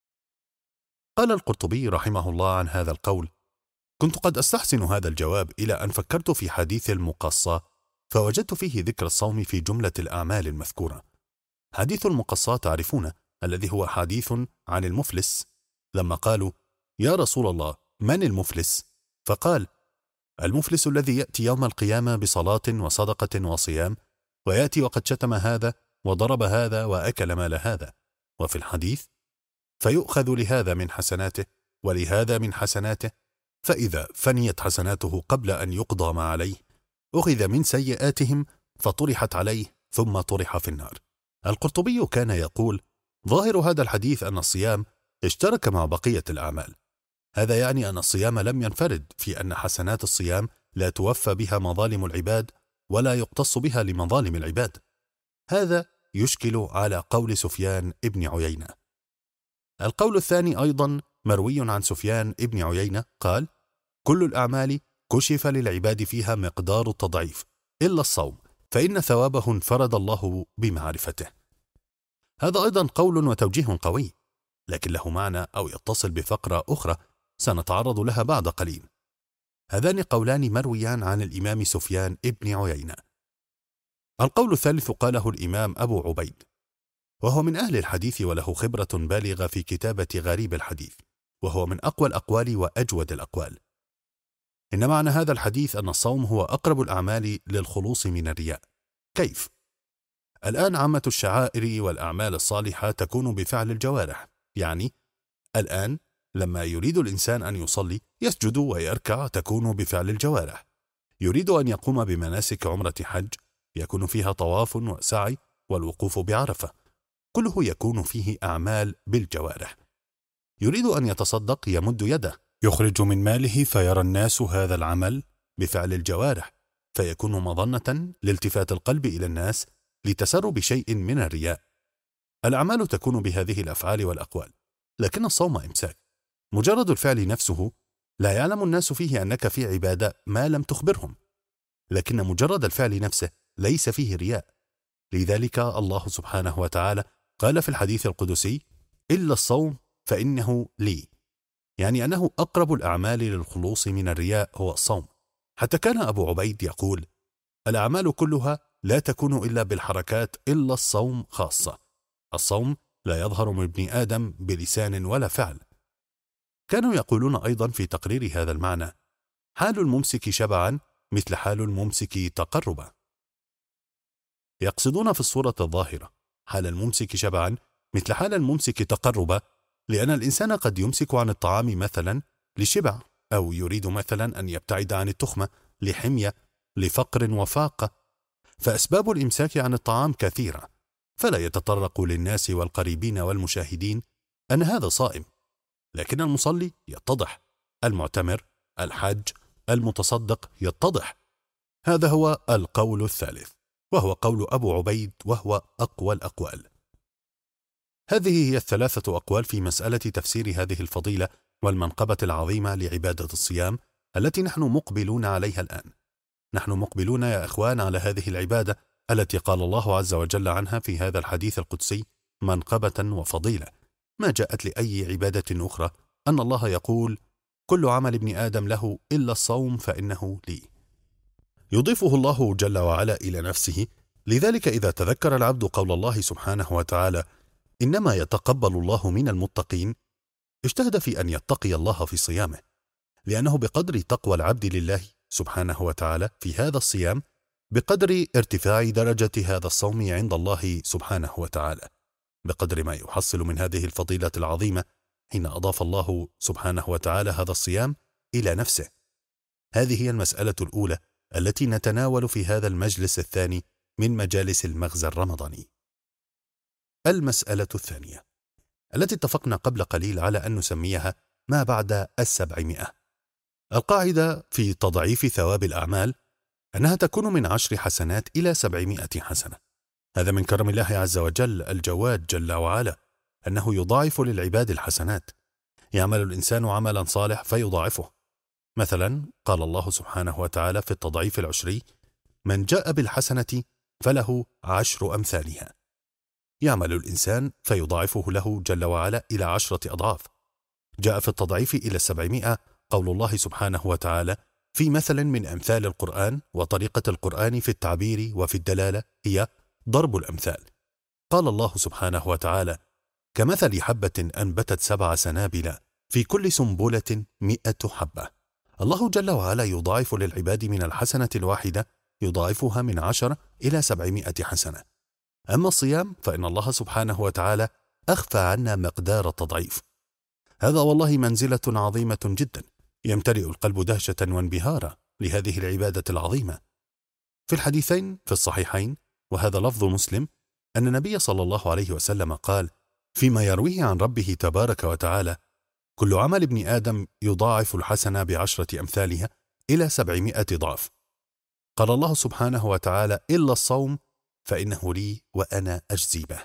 قال القرطبي رحمه الله عن هذا القول: كنت قد أستحسن هذا الجواب إلى أن فكرت في حديث المقصى، فوجدت فيه ذكر الصوم في جملة الأعمال المذكورة. حديث المقصى تعرفون، الذي هو حديث عن المفلس، لما قالوا: يا رسول الله من المفلس؟ فقال: المفلس الذي يأتي يوم القيامة بصلاة وصدقة وصيام، ويأتي وقد شتم هذا وضرب هذا وأكل مال هذا. وفي الحديث: فيؤخذ لهذا من حسناته ولهذا من حسناته، فإذا فنيت حسناته قبل أن يقضى ما عليه أخذ من سيئاتهم فطرحت عليه ثم طرح في النار. القرطبي كان يقول: ظاهر هذا الحديث أن الصيام اشترك مع بقية الأعمال. هذا يعني أن الصيام لم ينفرد في أن حسنات الصيام لا توفى بها مظالم العباد ولا يقتص بها لمظالم العباد. هذا يشكل على قول سفيان ابن عيينة. القول الثاني أيضا مروي عن سفيان ابن عيينة قال: كل الأعمال كشف للعباد فيها مقدار التضعيف إلا الصوم، فإن ثوابه انفرد الله بمعرفته. هذا أيضا قول وتوجيه قوي، لكن له معنى أو يتصل بفقرة أخرى سنتعرض لها بعد قليل. هذان قولان مرويان عن الإمام سفيان ابن عيينة. القول الثالث قاله الإمام أبو عبيد، وهو من أهل الحديث وله خبرة بالغة في كتابة غريب الحديث، وهو من أقوى الأقوال وأجود الأقوال. إن معنى هذا الحديث أن الصوم هو أقرب الأعمال للخلوص من الرياء. كيف؟ الآن عامة الشعائر والأعمال الصالحة تكون بفعل الجوارح، يعني الآن لما يريد الإنسان أن يصلي يسجد ويركع تكون بفعل الجوارح. يريد أن يقوم بمناسك عمرة حج يكون فيها طواف وسعي والوقوف بعرفة، كله يكون فيه أعمال بالجوارح. يريد أن يتصدق يمد يده يخرج من ماله فيرى الناس هذا العمل بفعل الجوارح، فيكون مظنة لالتفات القلب إلى الناس لتسرب شيء من الرياء. الأعمال تكون بهذه الأفعال والأقوال، لكن الصوم إمساك. مجرد الفعل نفسه لا يعلم الناس فيه أنك في عبادة ما لم تخبرهم، لكن مجرد الفعل نفسه ليس فيه رياء. لذلك الله سبحانه وتعالى قال في الحديث القدسي: إلا الصوم فإنه لي، يعني أنه أقرب الأعمال للخلوص من الرياء هو الصوم. حتى كان أبو عبيد يقول: الأعمال كلها لا تكون إلا بالحركات إلا الصوم خاصة. الصوم لا يظهر من ابن آدم بلسان ولا فعل. كانوا يقولون أيضا في تقرير هذا المعنى: حال الممسك شبعا مثل حال الممسك تقربا. يقصدون في الصورة الظاهرة حال الممسك شبعا مثل حال الممسك تقربا، لأن الإنسان قد يمسك عن الطعام مثلا لشبع، أو يريد مثلا أن يبتعد عن التخمة لحمية لفقر وفاقة، فأسباب الإمساك عن الطعام كثيرة، فلا يتطرق للناس والقريبين والمشاهدين أن هذا صائم. لكن المصلي يتضح، المعتمر، الحج، المتصدق يتضح. هذا هو القول الثالث، وهو قول أبو عبيد، وهو أقوى الأقوال. هذه هي الثلاثة أقوال في مسألة تفسير هذه الفضيلة والمنقبة العظيمة لعبادة الصيام التي نحن مقبلون عليها الآن. نحن مقبلون يا إخوان على هذه العبادة التي قال الله عز وجل عنها في هذا الحديث القدسي منقبة وفضيلة، ما جاءت لأي عبادة أخرى أن الله يقول: كل عمل ابن آدم له إلا الصوم فإنه لي. يضيفه الله جل وعلا إلى نفسه. لذلك إذا تذكر العبد قول الله سبحانه وتعالى: إنما يتقبل الله من المتقين، اجتهد في أن يتقي الله في صيامه، لأنه بقدر تقوى العبد لله سبحانه وتعالى في هذا الصيام بقدر ارتفاع درجة هذا الصوم عند الله سبحانه وتعالى، بقدر ما يحصل من هذه الفضيلة العظيمة حين أضاف الله سبحانه وتعالى هذا الصيام إلى نفسه. هذه هي المسألة الأولى التي نتناول في هذا المجلس الثاني من مجالس المغزى الرمضاني. المسألة الثانية التي اتفقنا قبل قليل على أن نسميها ما بعد 700. القاعدة في تضعيف ثواب الأعمال أنها تكون من 10 حسنات إلى 700 حسنة. هذا من كرم الله عز وجل الجواد جل وعلا، أنه يضاعف للعباد الحسنات. يعمل الإنسان عملا صالح فيضاعفه. مثلا قال الله سبحانه وتعالى في التضعيف العشري: من جاء بالحسنة فله 10 أمثالها. يعمل الإنسان فيضاعفه له جل وعلا إلى 10 أضعاف. جاء في التضعيف إلى 700 قول الله سبحانه وتعالى: في مثل من أمثال القرآن، وطريقة القرآن في التعبير وفي الدلالة هي ضرب الأمثال. قال الله سبحانه وتعالى: كمثل حبة أنبتت 7 سنابل في كل سنبلة 100 حبة. الله جل وعلا يضاعف للعباد من الحسنة الواحدة، يضاعفها من 10 إلى 700 حسنة. أما الصيام فإن الله سبحانه وتعالى أخفى عنا مقدار التضعيف. هذا والله منزلة عظيمة جدا، يمتلئ القلب دهشة وانبهارا لهذه العبادة العظيمة. في الحديثين في الصحيحين، وهذا لفظ مسلم، أن النبي صلى الله عليه وسلم قال فيما يرويه عن ربه تبارك وتعالى: كل عمل ابن آدم يضاعف الحسنة ب10 أمثالها إلى 700 ضعف. قال الله سبحانه وتعالى: إلا الصوم فإنه لي وأنا أجزي به.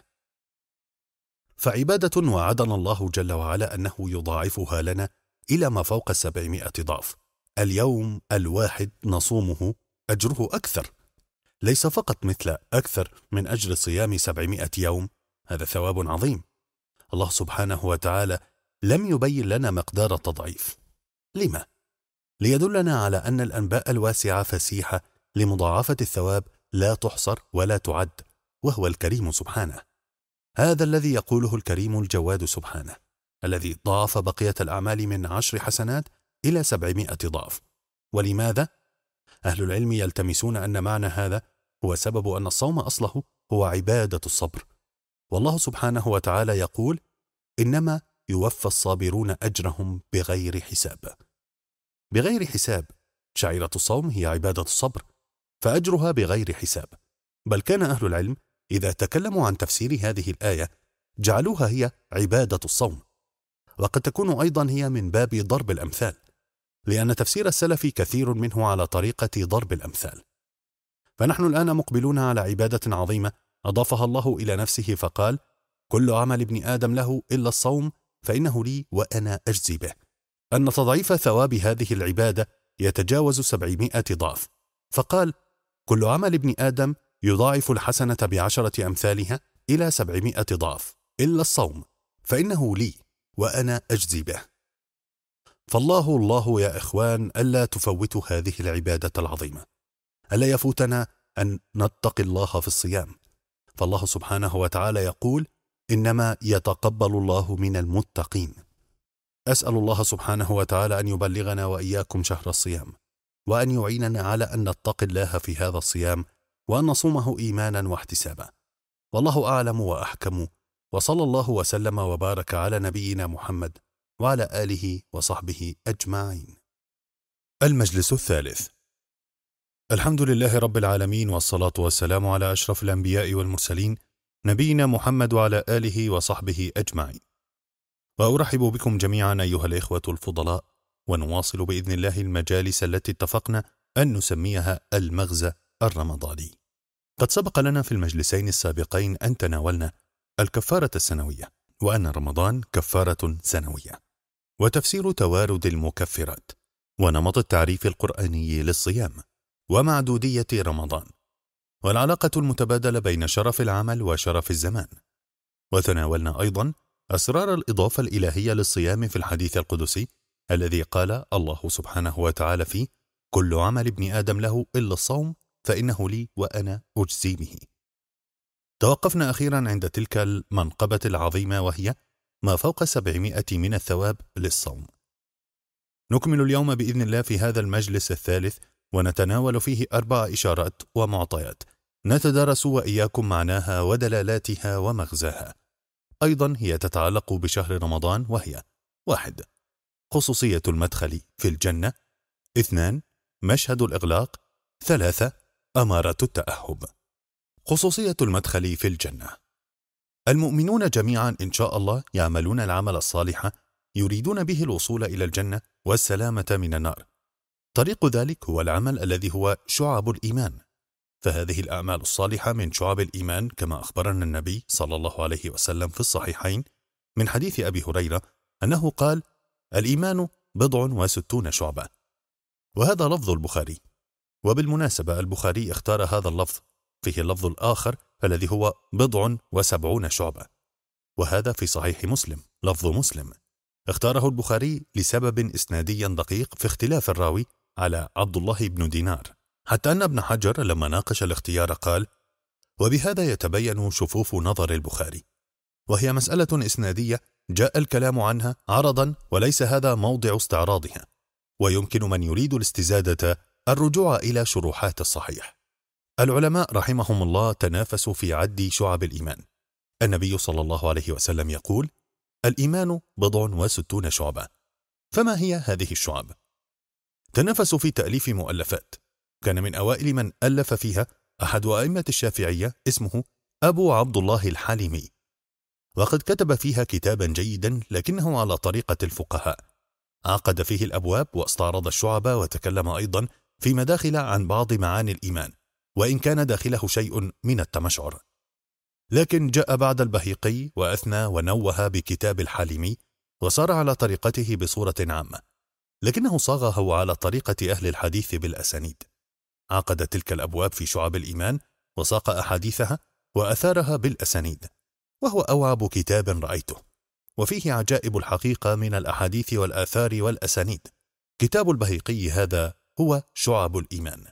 فعبادة وعدنا الله جل وعلا أنه يضاعفها لنا إلى ما فوق 700 ضعف. اليوم الواحد نصومه أجره أكثر، ليس فقط مثل أكثر من أجر صيام 700 يوم، هذا ثواب عظيم. الله سبحانه وتعالى لم يبين لنا مقدار التضعيف. لما؟ ليدلنا على أن الأنباء الواسعة فسيحة لمضاعفة الثواب لا تحصر ولا تعد، وهو الكريم سبحانه. هذا الذي يقوله الكريم الجواد سبحانه، الذي ضاعف بقية الأعمال من 10 حسنات إلى 700 ضعف. ولماذا؟ أهل العلم يلتمسون أن معنى هذا هو سبب أن الصوم أصله هو عبادة الصبر، والله سبحانه وتعالى يقول: إنما يوفى الصابرون أجرهم بغير حساب. بغير حساب، شعيرة الصوم هي عبادة الصبر، فأجرها بغير حساب. بل كان أهل العلم إذا تكلموا عن تفسير هذه الآية جعلوها هي عبادة الصوم، وقد تكون أيضا هي من باب ضرب الأمثال، لأن تفسير السلف كثير منه على طريقة ضرب الأمثال. فنحن الآن مقبلون على عبادة عظيمة أضافها الله إلى نفسه فقال: كل عمل ابن آدم له إلا الصوم فإنه لي وأنا أجزي به. أن تضعيف ثواب هذه العبادة يتجاوز 700 ضعف، فقال: كل عمل ابن آدم يضاعف الحسنة ب10 أمثالها إلى 700 ضعف إلا الصوم فإنه لي وأنا أجزي به. فالله يا إخوان ألا تفوتوا هذه العبادة العظيمة، ألا يفوتنا أن نتقي الله في الصيام. فالله سبحانه وتعالى يقول: إنما يتقبل الله من المتقين. أسأل الله سبحانه وتعالى أن يبلغنا وإياكم شهر الصيام، وأن يعيننا على أن نتقي الله في هذا الصيام، وأن نصومه إيمانا واحتسابا. والله أعلم وأحكم، وصلى الله وسلم وبارك على نبينا محمد وعلى آله وصحبه أجمعين. المجلس الثالث. الحمد لله رب العالمين، والصلاة والسلام على أشرف الأنبياء والمرسلين نبينا محمد وعلى آله وصحبه أجمعين. وأرحب بكم جميعا أيها الإخوة الفضلاء، ونواصل بإذن الله المجالس التي اتفقنا أن نسميها المغزى الرمضاني. قد سبق لنا في المجلسين السابقين أن تناولنا الكفارة السنوية، وأن رمضان كفارة سنوية. وتفسير توارد المكفرات، ونمط التعريف القرآني للصيام، ومعدودية رمضان، والعلاقة المتبادلة بين شرف العمل وشرف الزمان. وتناولنا أيضا أسرار الإضافة الإلهية للصيام في الحديث القدسي الذي قال الله سبحانه وتعالى فيه: كل عمل ابن آدم له إلا الصوم فإنه لي وأنا أجزي به. توقفنا أخيرا عند تلك المنقبة العظيمة، وهي ما فوق 700 من الثواب للصوم. نكمل اليوم بإذن الله في هذا المجلس الثالث، ونتناول فيه 4 إشارات ومعطيات نتدارس وإياكم معناها ودلالاتها ومغزاها. أيضا هي تتعلق بشهر رمضان، وهي: 1. خصوصية المدخل في الجنة. 2. مشهد الإغلاق. 3. أمارة التأهب. خصوصية المدخل في الجنة: المؤمنون جميعا إن شاء الله يعملون العمل الصالح يريدون به الوصول إلى الجنة والسلامة من النار. طريق ذلك هو العمل الذي هو شعب الإيمان، فهذه الأعمال الصالحة من شعب الإيمان كما أخبرنا النبي صلى الله عليه وسلم في الصحيحين من حديث أبي هريرة أنه قال: الإيمان 60 شعبة. وهذا لفظ البخاري، وبالمناسبة البخاري اختار هذا اللفظ، فيه اللفظ الآخر الذي هو 70 شعبة، وهذا في صحيح مسلم لفظ مسلم. اختاره البخاري لسبب إسنادي دقيق في اختلاف الراوي على عبد الله بن دينار، حتى أن ابن حجر لما ناقش الاختيار قال: وبهذا يتبين شفوف نظر البخاري، وهي مسألة إسنادية جاء الكلام عنها عرضا وليس هذا موضع استعراضها، ويمكن من يريد الاستزادة الرجوع إلى شروحات الصحيح. العلماء رحمهم الله تنافسوا في عد شعب الإيمان. النبي صلى الله عليه وسلم يقول: الإيمان 60 شعبة. فما هي هذه الشعب؟ تنافسوا في تأليف مؤلفات، كان من أوائل من ألف فيها أحد أئمة الشافعية اسمه أبو عبد الله الحالمي، وقد كتب فيها كتابا جيدا لكنه على طريقة الفقهاء، عقد فيه الأبواب واستعرض الشعب، وتكلم أيضا في مداخل عن بعض معاني الإيمان، وإن كان داخله شيء من التمشعر. لكن جاء بعد البهيقي وأثنى ونوه بكتاب الحالمي، وصار على طريقته بصورة عامة، لكنه صاغه على طريقة أهل الحديث بالأسانيد. عقد تلك الأبواب في شعب الإيمان وساق أحاديثها وأثارها بالأسانيد، وهو أوعب كتاب رأيته، وفيه عجائب الحقيقة من الأحاديث والآثار والأسانيد. كتاب البهيقي هذا هو شعب الإيمان.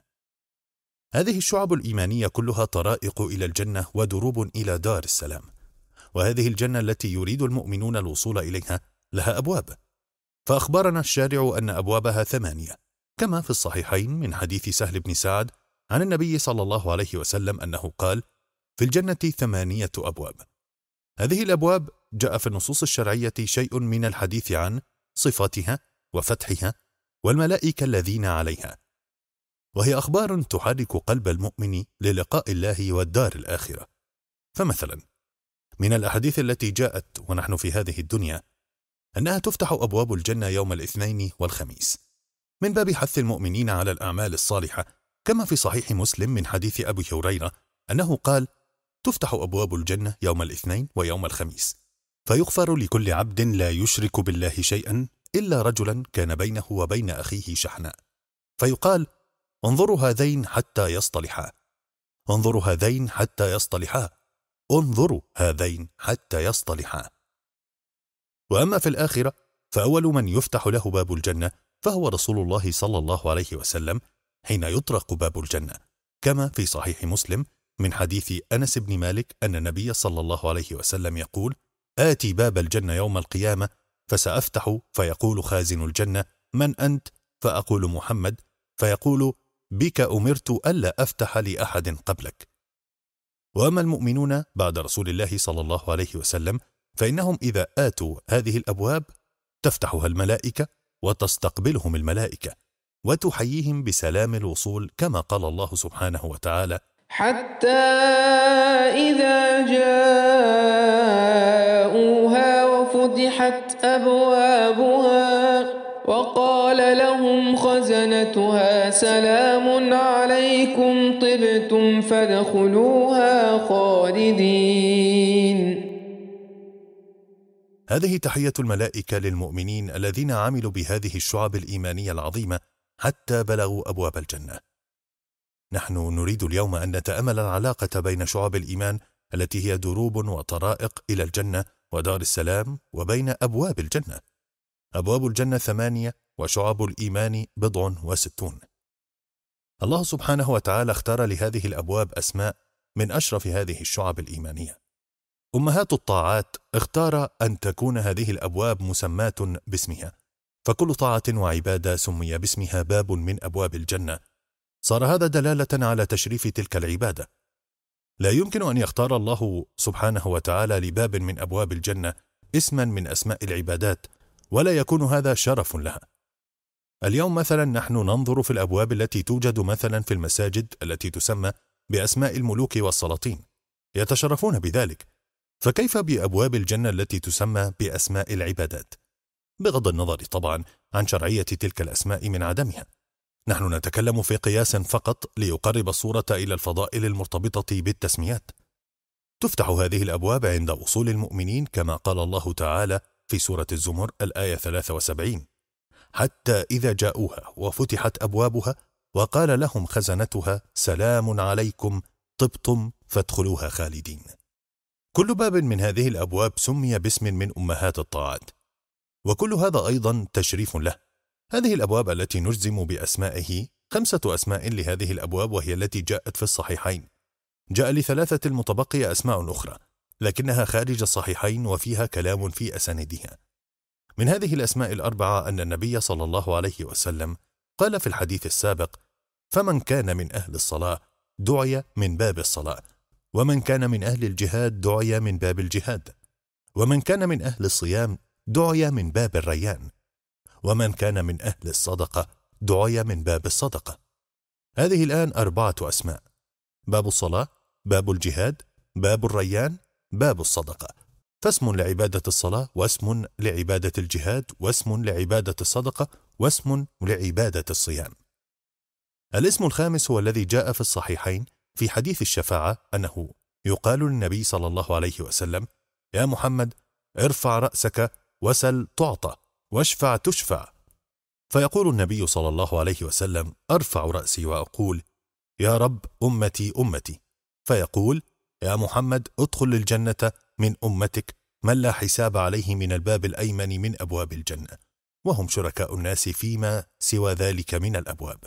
هذه الشعب الإيمانية كلها طرائق إلى الجنة ودروب إلى دار السلام، وهذه الجنة التي يريد المؤمنون الوصول إليها لها أبواب، فأخبرنا الشارع أن أبوابها 8، كما في الصحيحين من حديث سهل بن سعد عن النبي صلى الله عليه وسلم أنه قال: في الجنة 8 أبواب. هذه الأبواب جاء في النصوص الشرعية شيء من الحديث عن صفاتها وفتحها والملائكة الذين عليها، وهي أخبار تحرك قلب المؤمن للقاء الله والدار الآخرة. فمثلا من الأحاديث التي جاءت ونحن في هذه الدنيا أنها تفتح أبواب الجنة يوم الاثنين والخميس من باب حث المؤمنين على الأعمال الصالحة، كما في صحيح مسلم من حديث أبي هريرة أنه قال: تفتح أبواب الجنة يوم الاثنين ويوم الخميس، فيغفر لكل عبد لا يشرك بالله شيئا إلا رجلا كان بينه وبين أخيه شحناء، فيقال: انظروا هذين حتى يصطلحا، انظروا هذين حتى يصطلحا، انظروا هذين حتى يصطلحا. وأما في الآخرة فأول من يفتح له باب الجنة فهو رسول الله صلى الله عليه وسلم حين يطرق باب الجنة، كما في صحيح مسلم من حديث أنس بن مالك أن النبي صلى الله عليه وسلم يقول: آتي باب الجنة يوم القيامة فسأفتح، فيقول خازن الجنة: من أنت؟ فأقول: محمد، فيقول: بك أمرت ألا أفتح لأحد قبلك. وأما المؤمنون بعد رسول الله صلى الله عليه وسلم فإنهم إذا آتوا هذه الأبواب تفتحها الملائكة وتستقبلهم الملائكة وتحييهم بسلام الوصول، كما قال الله سبحانه وتعالى: حتى إذا جاءوها وفتحت أبوابها وقال لهم خزنتها سلام عليكم طبتم فادخلوها خالدين. هذه تحية الملائكة للمؤمنين الذين عملوا بهذه الشعب الإيمانية العظيمة حتى بلغوا أبواب الجنة. نحن نريد اليوم أن نتأمل العلاقة بين شعب الإيمان التي هي دروب وطرائق إلى الجنة ودار السلام، وبين أبواب الجنة. أبواب الجنة 8 وشعب الإيمان 60. الله سبحانه وتعالى اختار لهذه الأبواب أسماء من أشرف هذه الشعب الإيمانية. أمهات الطاعات اختار أن تكون هذه الأبواب مسماة باسمها، فكل طاعة وعبادة سمي باسمها باب من أبواب الجنة. صار هذا دلالة على تشريف تلك العبادة. لا يمكن أن يختار الله سبحانه وتعالى لباب من أبواب الجنة اسما من أسماء العبادات ولا يكون هذا شرف لها. اليوم مثلا نحن ننظر في الأبواب التي توجد مثلا في المساجد التي تسمى بأسماء الملوك والسلاطين، يتشرفون بذلك، فكيف بأبواب الجنة التي تسمى بأسماء العبادات؟ بغض النظر طبعا عن شرعية تلك الأسماء من عدمها، نحن نتكلم في قياس فقط ليقرب الصورة إلى الفضائل المرتبطة بالتسميات. تفتح هذه الأبواب عند وصول المؤمنين كما قال الله تعالى في سورة الزمر الآية 73: حتى إذا جاءوها وفتحت أبوابها وقال لهم خزنتها سلام عليكم طبتم فادخلوها خالدين. كل باب من هذه الأبواب سمي باسم من أمهات الطاعات، وكل هذا أيضا تشريف له. هذه الأبواب التي نجزم بأسمائه 5 أسماء لهذه الأبواب، وهي التي جاءت في الصحيحين. جاء ل3 المتبقية أسماء أخرى لكنها خارج الصحيحين وفيها كلام في أساندها. من هذه الأسماء ال4 أن النبي صلى الله عليه وسلم قال في الحديث السابق: فمن كان من أهل الصلاة دعي من باب الصلاة، ومن كان من أهل الجهاد دعي من باب الجهاد، ومن كان من أهل الصيام دعي من باب الريان، ومن كان من أهل الصدقة دعي من باب الصدقة. هذه الآن 4 أسماء: باب الصلاة، باب الجهاد، باب الريان، باب الصدقة. فاسم لعبادة الصلاة، واسم لعبادة الجهاد، واسم لعبادة الصدقة، واسم لعبادة الصيام. الاسم الخامس هو الذي جاء في الصحيحين في حديث الشفاعة، أنه يقال للنبي صلى الله عليه وسلم: يا محمد ارفع رأسك وسل تعطى واشفع تشفع. فيقول النبي صلى الله عليه وسلم: أرفع رأسي وأقول: يا رب أمتي أمتي. فيقول: يا محمد ادخل الجنة من أمتك من لا حساب عليه من الباب الأيمن من أبواب الجنة، وهم شركاء الناس فيما سوى ذلك من الأبواب.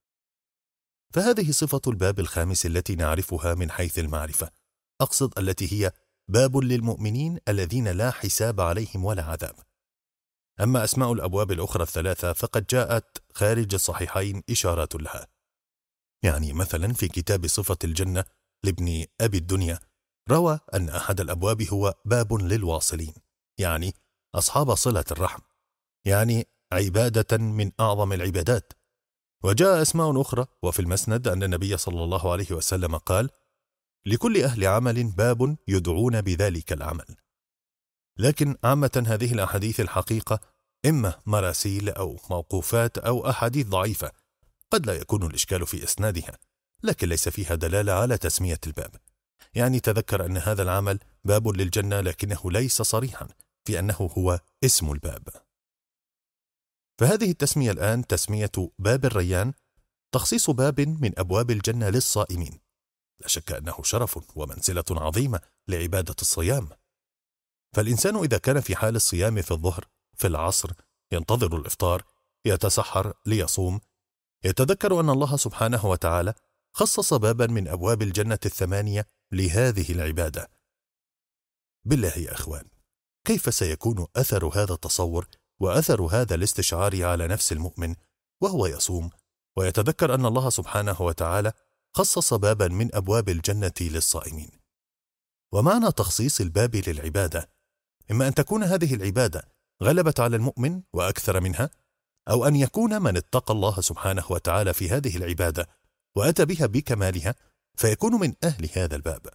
فهذه صفة الباب الخامس التي نعرفها من حيث المعرفة، أقصد التي هي باب للمؤمنين الذين لا حساب عليهم ولا عذاب. أما أسماء الأبواب الأخرى ال3 فقد جاءت خارج الصحيحين إشارات لها. يعني مثلا في كتاب صفة الجنة لابن أبي الدنيا روى أن أحد الأبواب هو باب للواصلين، يعني أصحاب صلة الرحم، يعني عبادة من أعظم العبادات. وجاء أسماء أخرى وفي المسند أن النبي صلى الله عليه وسلم قال: لكل أهل عمل باب يدعون بذلك العمل. لكن عامة هذه الأحاديث الحقيقة إما مراسيل أو موقوفات أو أحاديث ضعيفة، قد لا يكون الإشكال في إسنادها، لكن ليس فيها دلالة على تسمية الباب. يعني تذكر أن هذا العمل باب للجنة، لكنه ليس صريحا في أنه هو اسم الباب. فهذه التسمية الآن تسمية باب الريان، تخصيص باب من أبواب الجنة للصائمين. لا شك أنه شرف ومنزلة عظيمة لعبادة الصيام. فالإنسان إذا كان في حال الصيام في الظهر في العصر ينتظر الإفطار، يتسحر ليصوم، يتذكر أن الله سبحانه وتعالى خصص بابا من أبواب الجنة 8 لهذه العبادة. بالله يا أخوان، كيف سيكون أثر هذا التصور وأثر هذا الاستشعار على نفس المؤمن وهو يصوم ويتذكر أن الله سبحانه وتعالى خصص بابا من أبواب الجنة للصائمين؟ ومعنى تخصيص الباب للعبادة إما أن تكون هذه العبادة غلبت على المؤمن وأكثر منها، أو أن يكون من اتقى الله سبحانه وتعالى في هذه العبادة وأتى بها بكمالها فيكون من أهل هذا الباب.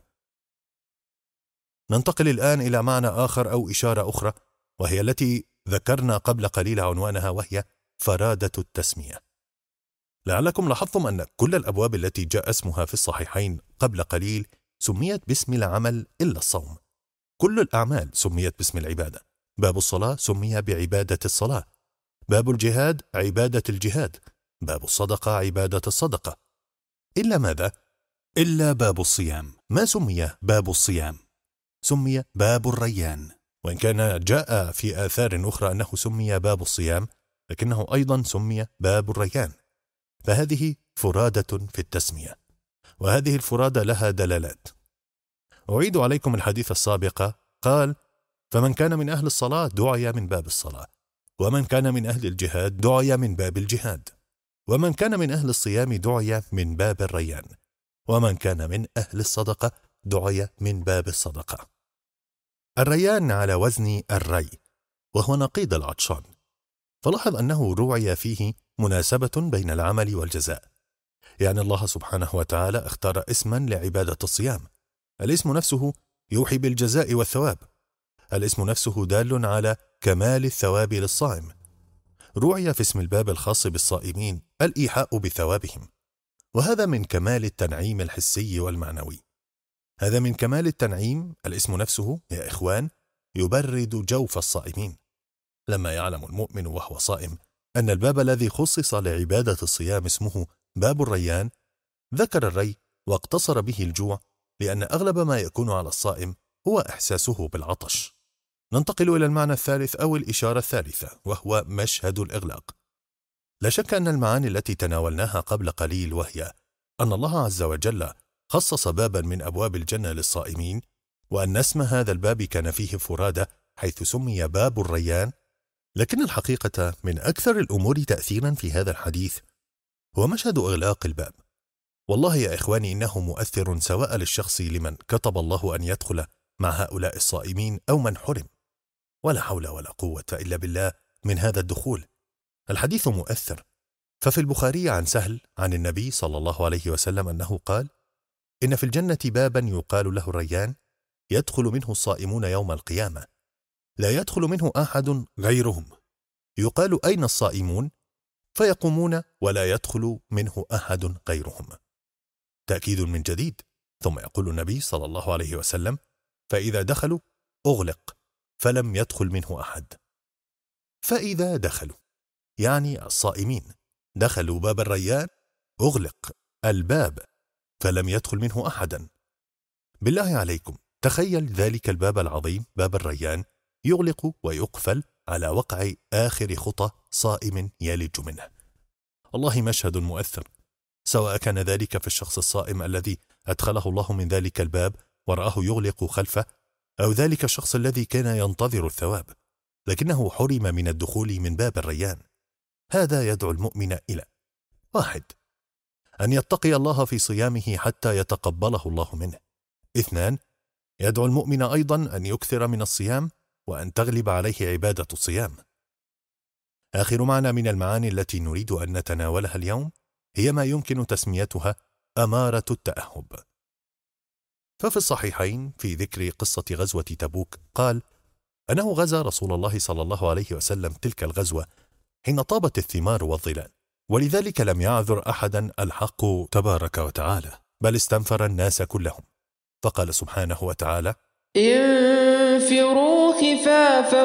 ننتقل الآن إلى معنى آخر أو إشارة أخرى، وهي التي ذكرنا قبل قليل عنوانها، وهي فرادة التسمية. لعلكم لاحظتم أن كل الأبواب التي جاء اسمها في الصحيحين قبل قليل سميت باسم العمل إلا الصوم. كل الأعمال سميت باسم العبادة باب الصلاة سمي بعبادة الصلاة، باب الجهاد عبادة الجهاد، باب الصدقة عبادة الصدقة، إلا ماذا؟ إلا باب الصيام، ما سمي باب الصيام؟ سمي باب الريان، وإن كان جاء في آثار أخرى أنه سمي باب الصيام، لكنه أيضا سمي باب الريان. فهذه فرادة في التسمية، وهذه الفرادة لها دلالات. أعيد عليكم الحديث السابق، قال: فمن كان من أهل الصلاة دعي من باب الصلاة، ومن كان من أهل الجهاد دعي من باب الجهاد، ومن كان من أهل الصيام دعي من باب الريان، ومن كان من أهل الصدقة دعي من باب الصدقة. الريان على وزن الري، وهو نقيض العطشان، فلاحظ أنه روعي فيه مناسبة بين العمل والجزاء، يعني الله سبحانه وتعالى اختار اسما لعبادة الصيام، الاسم نفسه يوحي بالجزاء والثواب، الاسم نفسه دال على كمال الثواب للصائم. روعي في اسم الباب الخاص بالصائمين الإيحاء بثوابهم، وهذا من كمال التنعيم الحسي والمعنوي. هذا من كمال التنعيم، الاسم نفسه يا إخوان يبرد جوف الصائمين. لما يعلم المؤمن وهو صائم أن الباب الذي خصص لعبادة الصيام اسمه باب الريان، ذكر الري واقتصر به الجوع، لأن أغلب ما يكون على الصائم هو إحساسه بالعطش. ننتقل إلى المعنى الثالث أو الإشارة الثالثة، وهو مشهد الإغلاق. لا شك أن المعاني التي تناولناها قبل قليل، وهي أن الله عز وجل خصص بابا من أبواب الجنة للصائمين، وأن اسم هذا الباب كان فيه فرادة حيث سمي باب الريان، لكن الحقيقة من أكثر الأمور تأثيرا في هذا الحديث هو مشهد إغلاق الباب. والله يا إخواني إنه مؤثر، سواء للشخص لمن كتب الله أن يدخل مع هؤلاء الصائمين أو من حرم، ولا حول ولا قوة إلا بالله من هذا الدخول. الحديث مؤثر، ففي البخاري عن سهل عن النبي صلى الله عليه وسلم أنه قال: إن في الجنة بابا يقال له الريان، يدخل منه الصائمون يوم القيامة، لا يدخل منه أحد غيرهم، يقال: أين الصائمون؟ فيقومون ولا يدخل منه أحد غيرهم. تأكيد من جديد. ثم يقول النبي صلى الله عليه وسلم: فإذا دخلوا أغلق فلم يدخل منه أحد. فإذا دخلوا يعني الصائمين دخلوا باب الريان، أغلق الباب فلم يدخل منه أحدا. بالله عليكم تخيل ذلك الباب العظيم، باب الريان، يغلق ويقفل على وقع آخر خطى صائم يلج منه. والله مشهد مؤثر، سواء كان ذلك في الشخص الصائم الذي أدخله الله من ذلك الباب ورآه يغلق خلفه، أو ذلك الشخص الذي كان ينتظر الثواب لكنه حرم من الدخول من باب الريان. هذا يدعو المؤمن إلى: 1. أن يتقي الله في صيامه حتى يتقبله الله منه. 2. يدعو المؤمن أيضا أن يكثر من الصيام وأن تغلب عليه عبادة الصيام. آخر معنى من المعاني التي نريد أن نتناولها اليوم هي ما يمكن تسميتها أمارة التأهب. ففي الصحيحين في ذكر قصة غزوة تبوك قال أنه غزا رسول الله صلى الله عليه وسلم تلك الغزوة حين طابت الثمار والظلال، ولذلك لم يعذر أحدا الحق تبارك وتعالى، بل استنفر الناس كلهم، فقال سبحانه وتعالى: انفروا خفافا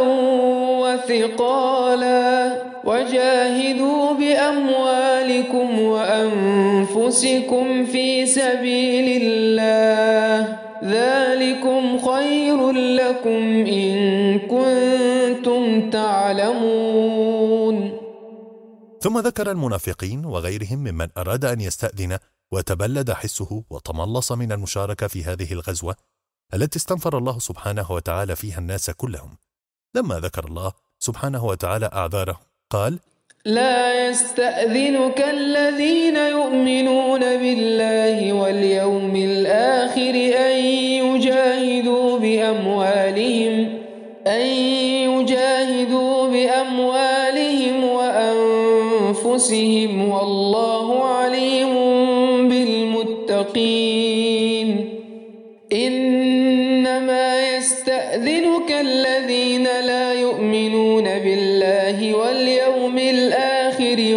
وثقالا وجاهدوا بأموالكم وأنفسكم في سبيل الله ذلكم خير لكم إن كنتم تعلمون. ثم ذكر المنافقين وغيرهم ممن أراد أن يستأذن وتبلد حسه وتملص من المشاركة في هذه الغزوة التي استنفر الله سبحانه وتعالى فيها الناس كلهم. لما ذكر الله سبحانه وتعالى أعذاره قال: لا يستأذنك الذين يؤمنون بالله واليوم الآخر أن يجاهدوا بأموالهم وأنفسهم والله عليم بالمتقين. إنما يستأذنك الذين لا يؤمنون بالله واليوم الآخر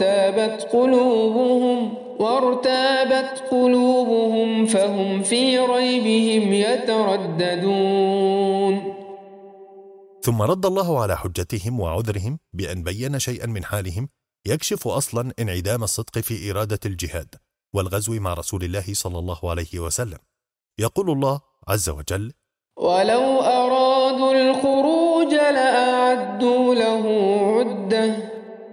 وارتابت قلوبهم فهم في ريبهم يترددون. ثم رد الله على حجتهم وعذرهم بأن بين شيئا من حالهم يكشف أصلا انعدام الصدق في إرادة الجهاد والغزو مع رسول الله صلى الله عليه وسلم. يقول الله عز وجل: ولو أرادوا الخروج لأعدوا له عدة.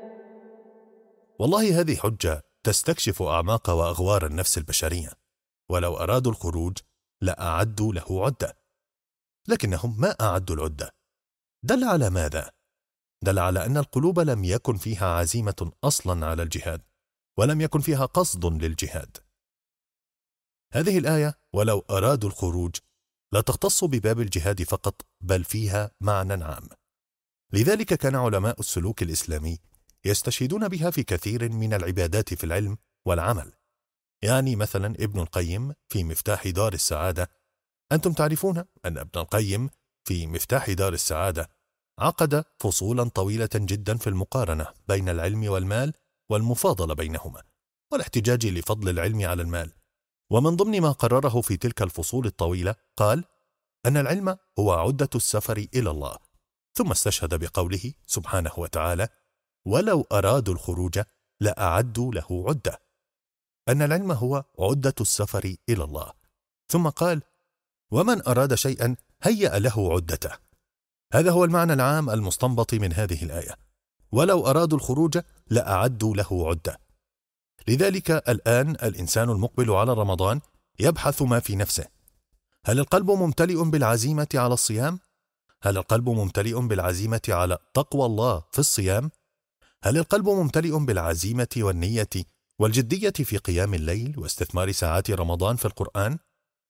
والله هذه حجة تستكشف أعماق وأغوار النفس البشرية. ولو أرادوا الخروج لأعدوا له عدة، لكنهم ما أعدوا العدة. دل على ماذا؟ دل على أن القلوب لم يكن فيها عزيمة أصلا على الجهاد، ولم يكن فيها قصد للجهاد. هذه الآية ولو أرادوا الخروج لا تختص بباب الجهاد فقط، بل فيها معنى عام. لذلك كان علماء السلوك الإسلامي يستشهدون بها في كثير من العبادات في العلم والعمل. يعني مثلا ابن القيم في مفتاح دار السعادة، أنتم تعرفون أن ابن القيم في مفتاح دار السعادة عقد فصولا طويلة جدا في المقارنة بين العلم والمال والمفاضلة بينهما والاحتجاج لفضل العلم على المال. ومن ضمن ما قرره في تلك الفصول الطويلة قال أن العلم هو عدة السفر إلى الله، ثم استشهد بقوله سبحانه وتعالى: ولو أرادوا الخروج لأعدوا له عدة، أن العلم هو عدة السفر إلى الله. ثم قال: ومن أراد شيئا هيأ له عدته. هذا هو المعنى العام المستنبط من هذه الآية، ولو أرادوا الخروج لأعدوا له عدة. لذلك الآن الإنسان المقبل على رمضان يبحث ما في نفسه: هل القلب ممتلئ بالعزيمة على الصيام؟ هل القلب ممتلئ بالعزيمة على تقوى الله في الصيام؟ هل القلب ممتلئ بالعزيمة والنية والجدية في قيام الليل واستثمار ساعات رمضان في القرآن؟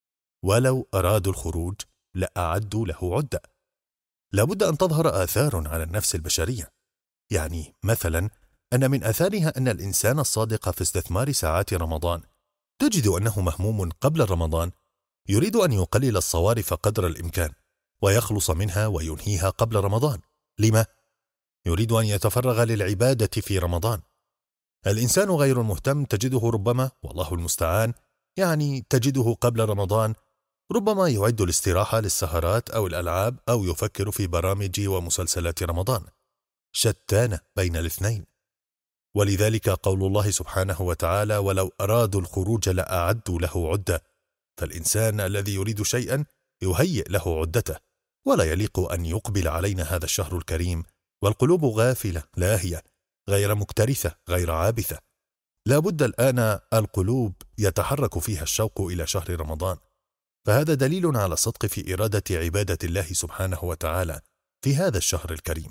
ولو أرادوا الخروج لأعدوا له عدة. لابد أن تظهر آثار على النفس البشرية. يعني مثلا أن من آثارها أن الإنسان الصادق في استثمار ساعات رمضان تجد أنه مهموم قبل رمضان، يريد أن يقلل الصوارف قدر الإمكان ويخلص منها وينهيها قبل رمضان. لما؟ يريد أن يتفرغ للعبادة في رمضان. الإنسان غير المهتم تجده ربما، والله المستعان، يعني تجده قبل رمضان ربما يعد الاستراحة للسهرات أو الألعاب أو يفكر في برامج ومسلسلات رمضان، شتان بين الاثنين. ولذلك قول الله سبحانه وتعالى: ولو أرادوا الخروج لأعدوا له عدة. فالإنسان الذي يريد شيئا يهيئ له عدته. ولا يليق أن يقبل علينا هذا الشهر الكريم والقلوب غافلة لاهية غير مكترثة غير عابثة. لا بد الآن القلوب يتحرك فيها الشوق إلى شهر رمضان، فهذا دليل على الصدق في إرادة عبادة الله سبحانه وتعالى في هذا الشهر الكريم.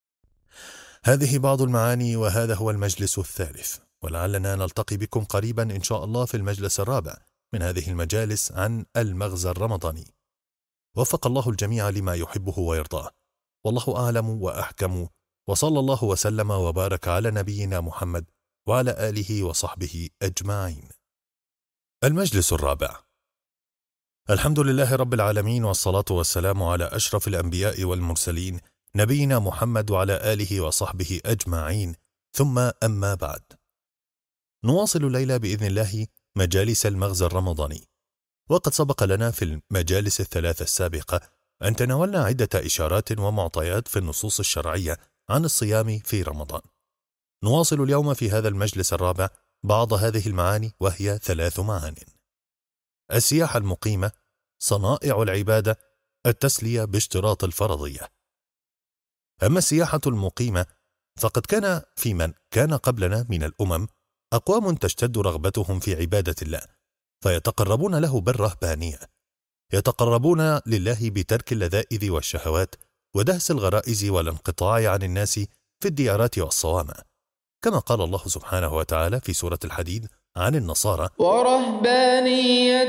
هذه بعض المعاني، وهذا هو المجلس الثالث، ولعلنا نلتقي بكم قريبا إن شاء الله في المجلس الرابع من هذه المجالس عن المغزى الرمضاني. وفق الله الجميع لما يحبه ويرضاه، والله أعلم وأحكم، وصلى الله وسلم وبارك على نبينا محمد وعلى آله وصحبه أجمعين. المجلس الرابع. الحمد لله رب العالمين، والصلاة والسلام على أشرف الأنبياء والمرسلين نبينا محمد وعلى آله وصحبه أجمعين، ثم أما بعد. نواصل الليلة بإذن الله مجالس المغزى الرمضاني. وقد سبق لنا في المجالس الثلاثة السابقة أن تناولنا عدة إشارات ومعطيات في النصوص الشرعية عن الصيام في رمضان. نواصل اليوم في هذا المجلس الرابع بعض هذه المعاني، وهي 3 معان: السياحة المقيمة، صنائع العبادة، التسلية باشتراط الفرضية. أما السياحة المقيمة فقد كان في من كان قبلنا من الأمم أقوام تشتد رغبتهم في عبادة الله، فيتقربون له بالرهبانية، يتقربون لله بترك اللذائذ والشهوات ودهس الغرائز والانقطاع عن الناس في الديارات والصوامع، كما قال الله سبحانه وتعالى في سورة الحديد عن النصارى: ورهبانية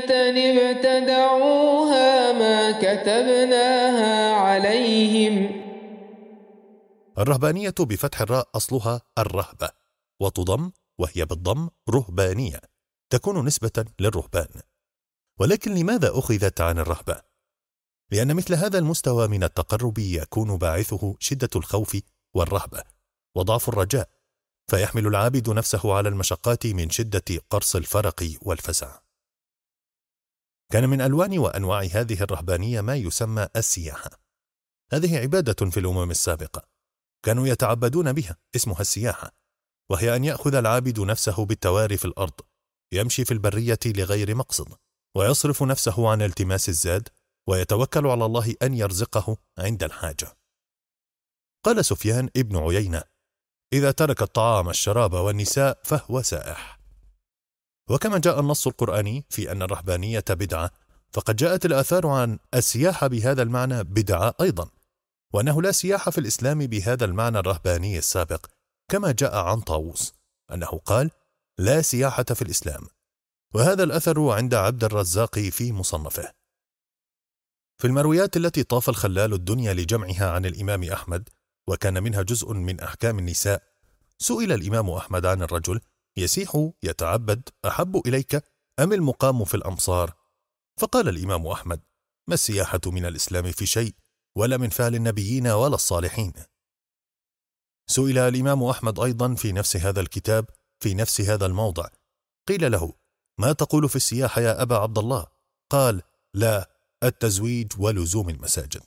ابتدعوها ما كتبناها عليهم. الرهبانية بفتح الراء أصلها الرهبة، وتضم وهي بالضم رهبانية، تكون نسبة للرهبان. ولكن لماذا أخذت عن الرهبة؟ لأن مثل هذا المستوى من التقرب يكون باعثه شدة الخوف والرهبة وضعف الرجاء، فيحمل العابد نفسه على المشقات من شدة قرص الفرق والفزع. كان من ألوان وأنواع هذه الرهبانية ما يسمى السياحة، هذه عبادة في الأمم السابقة كانوا يتعبدون بها، اسمها السياحة، وهي أن يأخذ العابد نفسه بالتواري في الأرض، يمشي في البرية لغير مقصد، ويصرف نفسه عن التماس الزاد، ويتوكل على الله أن يرزقه عند الحاجة. قال سفيان ابن عيينة: إذا ترك الطعام الشراب والنساء فهو سائح. وكما جاء النص القرآني في أن الرهبانية بدعة، فقد جاءت الآثار عن السياحة بهذا المعنى بدعة أيضا، وأنه لا سياحة في الإسلام بهذا المعنى الرهباني السابق، كما جاء عن طاووس أنه قال: لا سياحة في الإسلام. وهذا الأثر عند عبد الرزاق في مصنفه. في المرويات التي طاف الخلال الدنيا لجمعها عن الإمام أحمد، وكان منها جزء من أحكام النساء، سئل الإمام أحمد عن الرجل يسيح يتعبد أحب إليك أم المقام في الأمصار؟ فقال الإمام أحمد: ما السياحة من الإسلام في شيء، ولا من فعل النبيين ولا الصالحين. سئل الإمام أحمد أيضا في نفس هذا الكتاب في نفس هذا الموضع، قيل له: ما تقول في السياحة يا أبا عبد الله؟ قال: لا، التزويج ولزوم المساجد.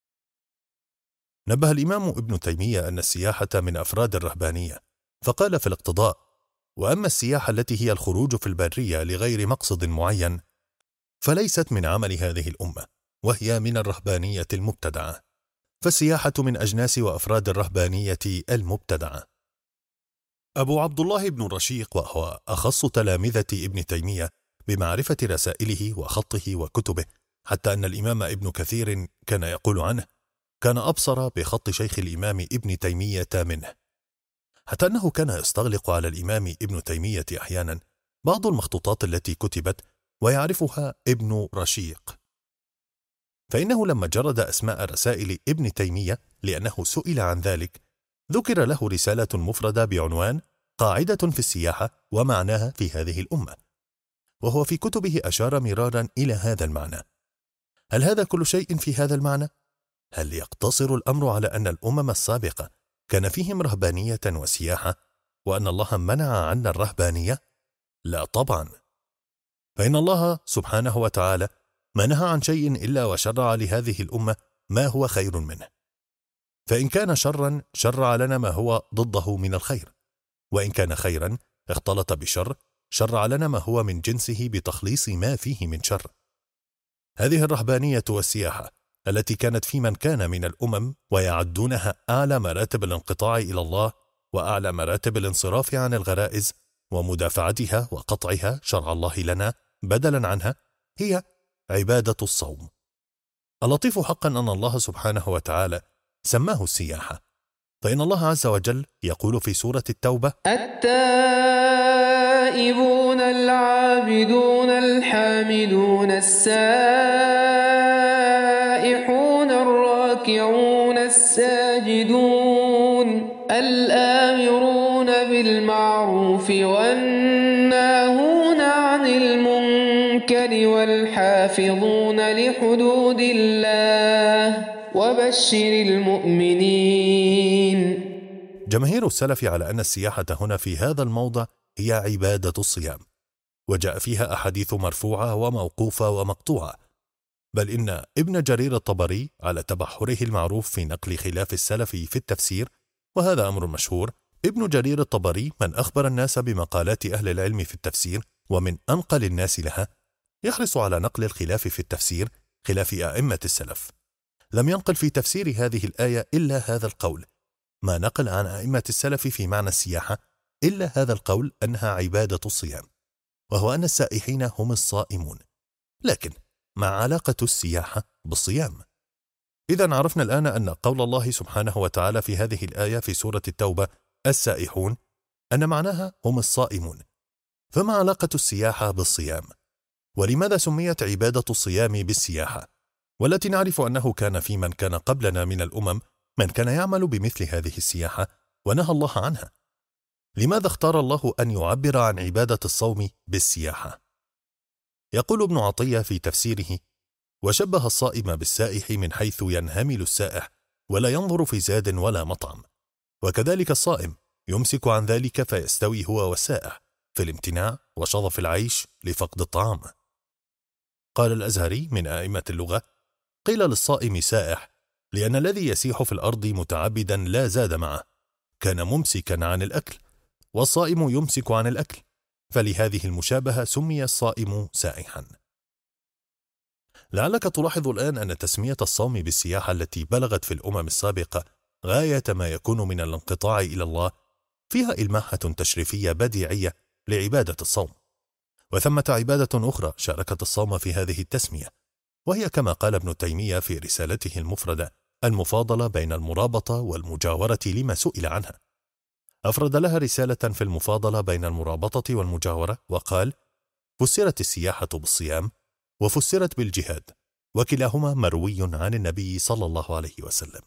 نبه الإمام ابن تيمية أن السياحة من أفراد الرهبانية، فقال في الاقتضاء: وأما السياحة التي هي الخروج في البرية لغير مقصد معين فليست من عمل هذه الأمة، وهي من الرهبانية المبتدعة، فالسياحة من أجناس وأفراد الرهبانية المبتدعة. أبو عبد الله بن رشيق، وهو أخص تلامذة ابن تيمية بمعرفة رسائله وخطه وكتبه، حتى أن الإمام ابن كثير كان يقول عنه: كان أبصر بخط شيخ الإمام ابن تيمية منه، حتى أنه كان يستغلق على الإمام ابن تيمية أحيانا بعض المخطوطات التي كتبت ويعرفها ابن رشيق. فإنه لما جرد أسماء رسائل ابن تيمية لأنه سئل عن ذلك، ذكر له رسالة مفردة بعنوان قاعدة في السياحة ومعناها في هذه الأمة، وهو في كتبه أشار مرارا إلى هذا المعنى. هل هذا كل شيء في هذا المعنى؟ هل يقتصر الأمر على أن الأمم السابقة كان فيهم رهبانية وسياحة، وأن الله منع عنا الرهبانية؟ لا طبعا، فإن الله سبحانه وتعالى ما نهى عن شيء إلا وشرع لهذه الأمة ما هو خير منه، فإن كان شرا شرع لنا ما هو ضده من الخير، وإن كان خيرا اختلط بشر شرع لنا ما هو من جنسه بتخليص ما فيه من شر. هذه الرهبانية والسياحة التي كانت في من كان من الأمم ويعدونها أعلى مراتب الانقطاع إلى الله وأعلى مراتب الانصراف عن الغرائز ومدافعتها وقطعها شرع الله لنا بدلا عنها، هي عبادة الصوم. اللطيف حقا أن الله سبحانه وتعالى سماه السياحة، فإن الله عز وجل يقول في سورة التوبة: التائبون العابدون الحامدون السائحون الراكعون الساجدون الآمرون بالمعروف والناهون عن المنكر والحافظون لحدود الله وبشر المؤمنين. جماهير السلف على أن السياحة هنا في هذا الموضع هي عبادة الصيام، وجاء فيها أحاديث مرفوعة وموقوفة ومقطوعة، بل إن ابن جرير الطبري على تبحره المعروف في نقل خلاف السلف في التفسير، وهذا أمر مشهور، ابن جرير الطبري من أخبر الناس بمقالات أهل العلم في التفسير ومن أنقل الناس لها، يحرص على نقل الخلاف في التفسير خلاف أئمة السلف. لم ينقل في تفسير هذه الآية إلا هذا القول، ما نقل عن أئمة السلف في معنى السياحة إلا هذا القول أنها عبادة الصيام، وهو أن السائحين هم الصائمون، لكن مع علاقة السياحة بالصيام. إذن عرفنا الآن أن قول الله سبحانه وتعالى في هذه الآية في سورة التوبة السائحون أن معناها هم الصائمون، فما علاقة السياحة بالصيام؟ ولماذا سميت عبادة الصيام بالسياحة؟ والتي نعرف أنه كان في من كان قبلنا من الأمم من كان يعمل بمثل هذه السياحة ونهى الله عنها. لماذا اختار الله أن يعبر عن عبادة الصوم بالسياحة؟ يقول ابن عطية في تفسيره: وشبه الصائم بالسائح من حيث ينهمل السائح ولا ينظر في زاد ولا مطعم، وكذلك الصائم يمسك عن ذلك فيستوي هو والسائح في الامتناع وشظف العيش لفقد الطعام. قال الأزهري من أئمة اللغة: قيل للصائم سائح لأن الذي يسيح في الأرض متعبدا لا زاد معه، كان ممسكا عن الأكل، والصائم يمسك عن الأكل، فلهذه المشابهة سمي الصائم سائحا. لعلك تلاحظ الآن أن تسمية الصوم بالسياحة التي بلغت في الأمم السابقة غاية ما يكون من الانقطاع إلى الله فيها إلماحة تشريفية بديعية لعبادة الصوم. وثمة عبادة أخرى شاركت الصوم في هذه التسمية، وهي كما قال ابن تيمية في رسالته المفردة المفاضلة بين المرابطة والمجاورة لما سئل عنها. أفرد لها رسالة في المفاضلة بين المرابطة والمجاورة وقال: فسرت السياحة بالصيام وفسرت بالجهاد، وكلاهما مروي عن النبي صلى الله عليه وسلم.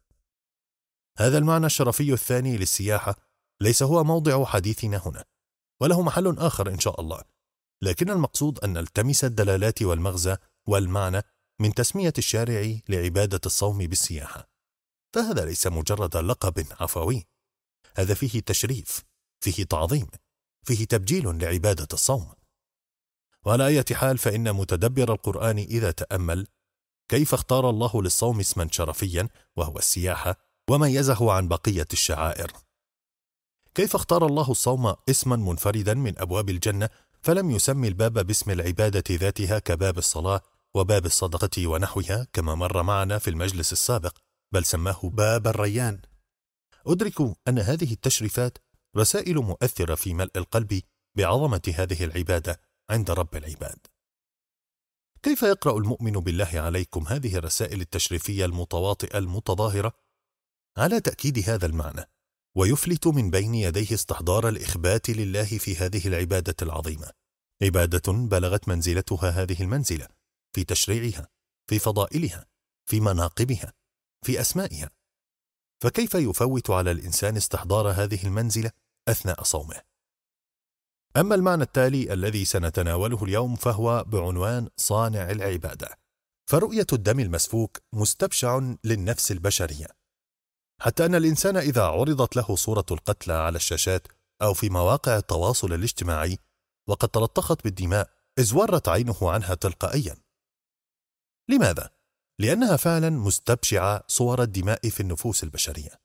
هذا المعنى الشرفي الثاني للسياحة ليس هو موضع حديثنا هنا، وله محل آخر إن شاء الله، لكن المقصود أن نلتمس الدلالات والمغزى والمعنى من تسمية الشارع لعبادة الصوم بالسياحة. فهذا ليس مجرد لقب عفوي، هذا فيه تشريف، فيه تعظيم، فيه تبجيل لعبادة الصوم. وعلى أي حال فإن متدبر القرآن إذا تأمل كيف اختار الله للصوم اسما شرفيا وهو السياحة وميزه عن بقية الشعائر. كيف اختار الله الصوم اسما منفردا من أبواب الجنة فلم يسمي الباب باسم العبادة ذاتها كباب الصلاة وباب الصدقة ونحوها كما مر معنا في المجلس السابق، بل سماه باب الريان. أدرك أن هذه التشريفات رسائل مؤثرة في ملء القلب بعظمة هذه العبادة عند رب العباد. كيف يقرأ المؤمن بالله عليكم هذه الرسائل التشريفية المتواطئة المتظاهرة؟ على تأكيد هذا المعنى، ويفلت من بين يديه استحضار الإخبات لله في هذه العبادة العظيمة، عبادة بلغت منزلتها هذه المنزلة في تشريعها، في فضائلها، في مناقبها، في أسمائها. فكيف يفوت على الإنسان استحضار هذه المنزلة أثناء صومه؟ أما المعنى التالي الذي سنتناوله اليوم فهو بعنوان صانع العبادة. فرؤية الدم المسفوك مستبشع للنفس البشرية، حتى أن الإنسان إذا عرضت له صورة القتلى على الشاشات أو في مواقع التواصل الاجتماعي وقد تلطخت بالدماء ازورت عينه عنها تلقائيا. لماذا؟ لأنها فعلا مستبشعة صور الدماء في النفوس البشرية.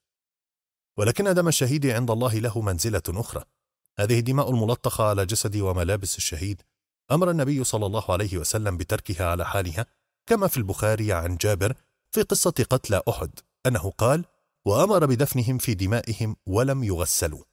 ولكن دم الشهيد عند الله له منزلة أخرى. هذه الدماء الملطخة على جسد وملابس الشهيد أمر النبي صلى الله عليه وسلم بتركها على حالها، كما في البخاري عن جابر في قصة قتلى أحد أنه قال: وأمر بدفنهم في دمائهم ولم يغسلوا.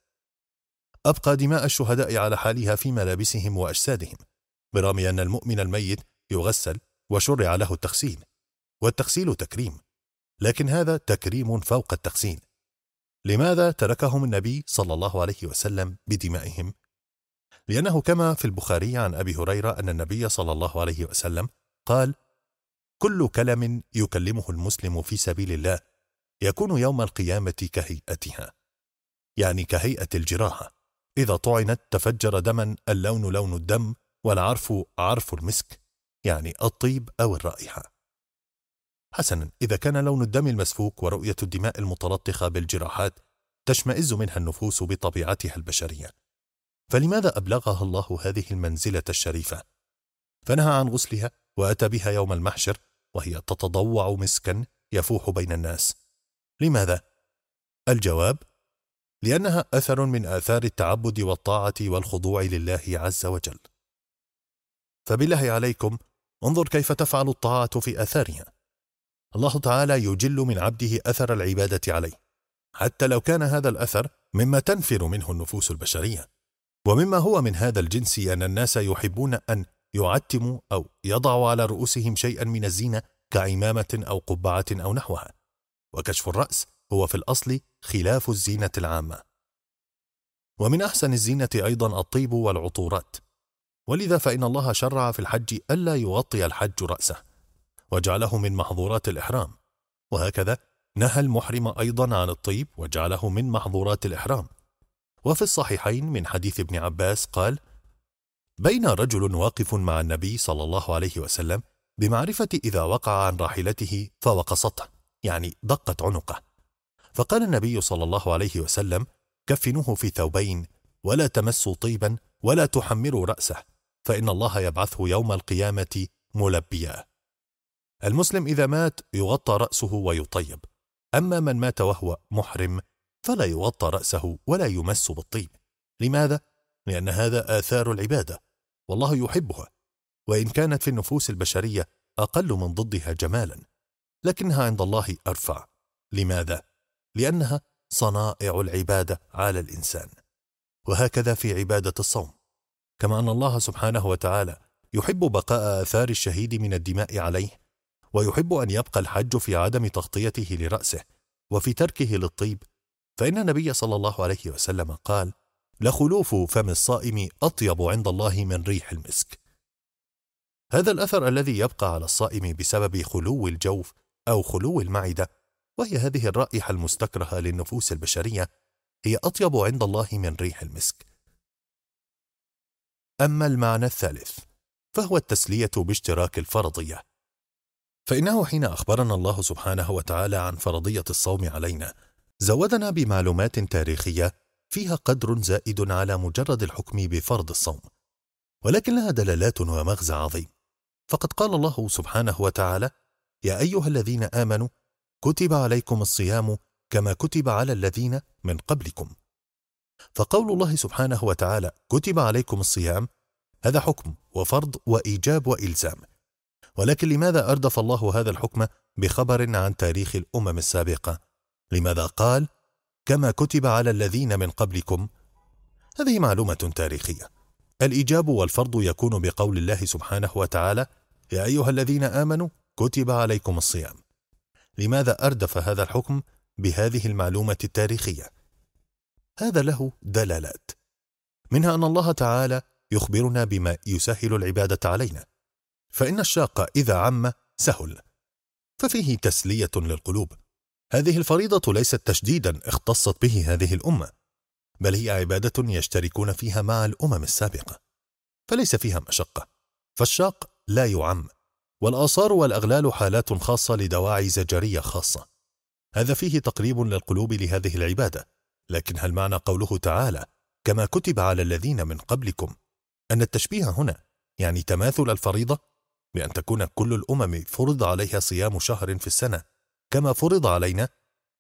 أبقى دماء الشهداء على حالها في ملابسهم وأجسادهم، برغم أن المؤمن الميت يغسل وشرع له التغسيل، والتغسيل تكريم، لكن هذا تكريم فوق التغسيل. لماذا تركهم النبي صلى الله عليه وسلم بدمائهم؟ لأنه كما في البخاري عن أبي هريرة أن النبي صلى الله عليه وسلم قال: كل كلم يكلمه المسلم في سبيل الله يكون يوم القيامة كهيئتها، يعني كهيئة الجراحة، إذا طعنت تفجر دما اللون لون الدم والعرف عرف المسك، يعني الطيب أو الرائحة. حسنا، إذا كان لون الدم المسفوك ورؤية الدماء المتلطخة بالجراحات تشمئز منها النفوس بطبيعتها البشرية، فلماذا أبلغها الله هذه المنزلة الشريفة فنهى عن غسلها وأتى بها يوم المحشر وهي تتضوع مسكا يفوح بين الناس؟ لماذا؟ الجواب: لأنها أثر من آثار التعبد والطاعة والخضوع لله عز وجل. فبالله عليكم انظر كيف تفعل الطاعة في آثارها. الله تعالى يجل من عبده أثر العبادة عليه، حتى لو كان هذا الأثر مما تنفر منه النفوس البشرية، ومما هو من هذا الجنس أن الناس يحبون أن يعتموا أو يضعوا على رؤوسهم شيئا من الزينة كعمامة أو قبعة أو نحوها، وكشف الرأس هو في الأصل خلاف الزينة العامة. ومن أحسن الزينة أيضا الطيب والعطورات، ولذا فإن الله شرع في الحج ألا يغطي الحج رأسه وجعله من محظورات الإحرام، وهكذا نهى المحرم أيضا عن الطيب وجعله من محظورات الإحرام. وفي الصحيحين من حديث ابن عباس قال: بين رجل واقف مع النبي صلى الله عليه وسلم بمعرفة إذا وقع عن راحلته فوقصته، يعني دقت عنقه، فقال النبي صلى الله عليه وسلم: كفنوه في ثوبين ولا تمسوا طيبا ولا تحمروا رأسه، فإن الله يبعثه يوم القيامة ملبيا. المسلم إذا مات يغطى رأسه ويطيب، أما من مات وهو محرم فلا يغطى رأسه ولا يمس بالطيب. لماذا؟ لأن هذا آثار العبادة والله يحبها، وإن كانت في النفوس البشرية أقل من ضدها جمالا، لكنها عند الله أرفع. لماذا؟ لأنها صنائع العبادة على الإنسان. وهكذا في عبادة الصوم، كما أن الله سبحانه وتعالى يحب بقاء آثار الشهيد من الدماء عليه، ويحب أن يبقى الحج في عدم تغطيته لرأسه وفي تركه للطيب، فإن النبي صلى الله عليه وسلم قال: لخلوف فم الصائم أطيب عند الله من ريح المسك. هذا الأثر الذي يبقى على الصائم بسبب خلو الجوف أو خلو المعدة، وهي هذه الرائحة المستكرهة للنفوس البشرية، هي أطيب عند الله من ريح المسك. أما المعنى الثالث فهو التسلية باشتراك الفرضية، فإنه حين أخبرنا الله سبحانه وتعالى عن فرضية الصوم علينا زودنا بمعلومات تاريخية فيها قدر زائد على مجرد الحكم بفرض الصوم، ولكن لها دلالات ومغزى عظيم. فقد قال الله سبحانه وتعالى: يا أيها الذين آمنوا كتب عليكم الصيام كما كتب على الذين من قبلكم. فقول الله سبحانه وتعالى كتب عليكم الصيام هذا حكم وفرض وإيجاب وإلزام، ولكن لماذا أردف الله هذا الحكم بخبر عن تاريخ الأمم السابقة؟ لماذا قال كما كتب على الذين من قبلكم؟ هذه معلومة تاريخية. الإيجاب والفرض يكون بقول الله سبحانه وتعالى: يا أيها الذين آمنوا كتب عليكم الصيام. لماذا أردف هذا الحكم بهذه المعلومة التاريخية؟ هذا له دلالات، منها أن الله تعالى يخبرنا بما يسهل العبادة علينا، فإن الشاق إذا عم سهل، ففيه تسلية للقلوب. هذه الفريضة ليست تشديدا اختصت به هذه الأمة، بل هي عبادة يشتركون فيها مع الأمم السابقة، فليس فيها مشقة، فالشاق لا يعم، والآثار والأغلال حالات خاصة لدواعي زجرية خاصة. هذا فيه تقريب للقلوب لهذه العبادة. لكن هل معنى قوله تعالى كما كتب على الذين من قبلكم أن التشبيه هنا يعني تماثل الفريضة بأن تكون كل الأمم فرض عليها صيام شهر في السنة كما فرض علينا؟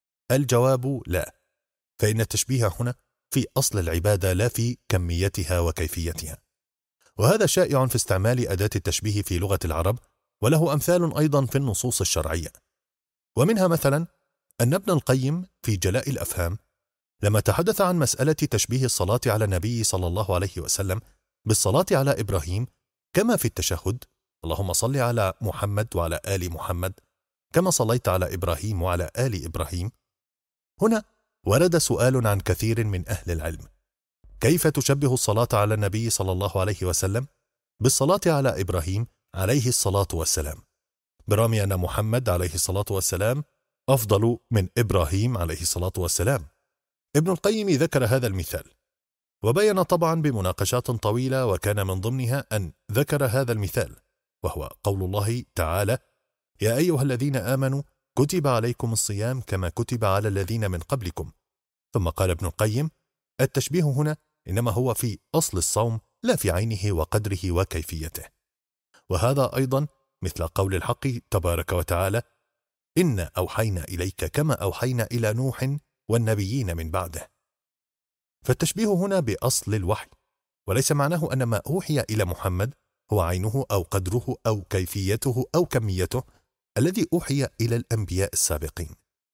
الجواب لا، فإن التشبيه هنا في أصل العبادة لا في كميتها وكيفيتها. وهذا شائع في استعمال أداة التشبيه في لغة العرب، وله أمثال أيضا في النصوص الشرعية. ومنها مثلا أن ابن القيم في جلاء الأفهام لما تحدث عن مسألة تشبيه الصلاة على النبي صلى الله عليه وسلم بالصلاة على إبراهيم كما في التشهد: اللهم صل على محمد وعلى آل محمد كما صليت على إبراهيم وعلى آل إبراهيم. هنا ورد سؤال عن كثير من أهل العلم: كيف تشبه الصلاة على النبي صلى الله عليه وسلم بالصلاة على إبراهيم عليه الصلاة والسلام، برغم أن محمد عليه الصلاة والسلام أفضل من إبراهيم عليه الصلاة والسلام؟ ابن القيم ذكر هذا المثال، وبين طبعا بمناقشات طويلة، وكان من ضمنها أن ذكر هذا المثال، وهو قول الله تعالى: يا أيها الذين آمنوا كتب عليكم الصيام كما كتب على الذين من قبلكم. ثم قال ابن القيم: التشبيه هنا إنما هو في أصل الصوم لا في عينه وقدره وكيفيته. وهذا أيضا مثل قول الحق تبارك وتعالى: إنا أوحينا إليك كما أوحينا إلى نوح والنبيين من بعده. فالتشبيه هنا بأصل الوحي، وليس معناه أن ما أوحي إلى محمد هو عينه أو قدره أو كيفيته أو كميته الذي أوحي إلى الأنبياء السابقين.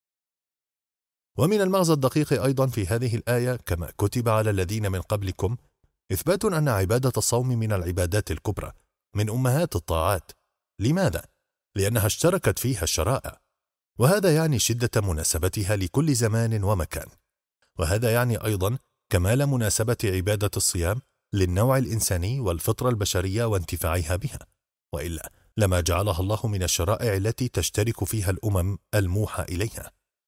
ومن المغزى الدقيق أيضا في هذه الآية كما كتب على الذين من قبلكم إثبات أن عبادة الصوم من العبادات الكبرى من أمهات الطاعات. لماذا؟ لأنها اشتركت فيها الشرائع، وهذا يعني شدة مناسبتها لكل زمان ومكان. وهذا يعني أيضا كمال مناسبة عبادة الصيام للنوع الإنساني والفطرة البشرية وانتفاعها بها، وإلا لما جعلها الله من الشرائع التي تشترك فيها الأمم الموحى إليها.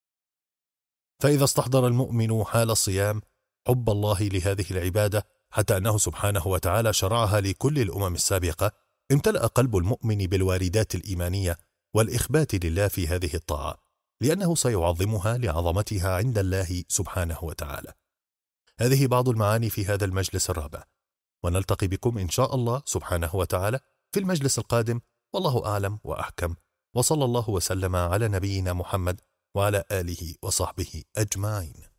فإذا استحضر المؤمن حال الصيام حب الله لهذه العبادة حتى أنه سبحانه وتعالى شرعها لكل الأمم السابقة، امتلأ قلب المؤمن بالواردات الإيمانية والإخبات لله في هذه الطاعة، لأنه سيعظمها لعظمتها عند الله سبحانه وتعالى. هذه بعض المعاني في هذا المجلس الرابع، ونلتقي بكم إن شاء الله سبحانه وتعالى في المجلس القادم، والله أعلم وأحكم. وصلى الله وسلم على نبينا محمد وعلى آله وصحبه أجمعين.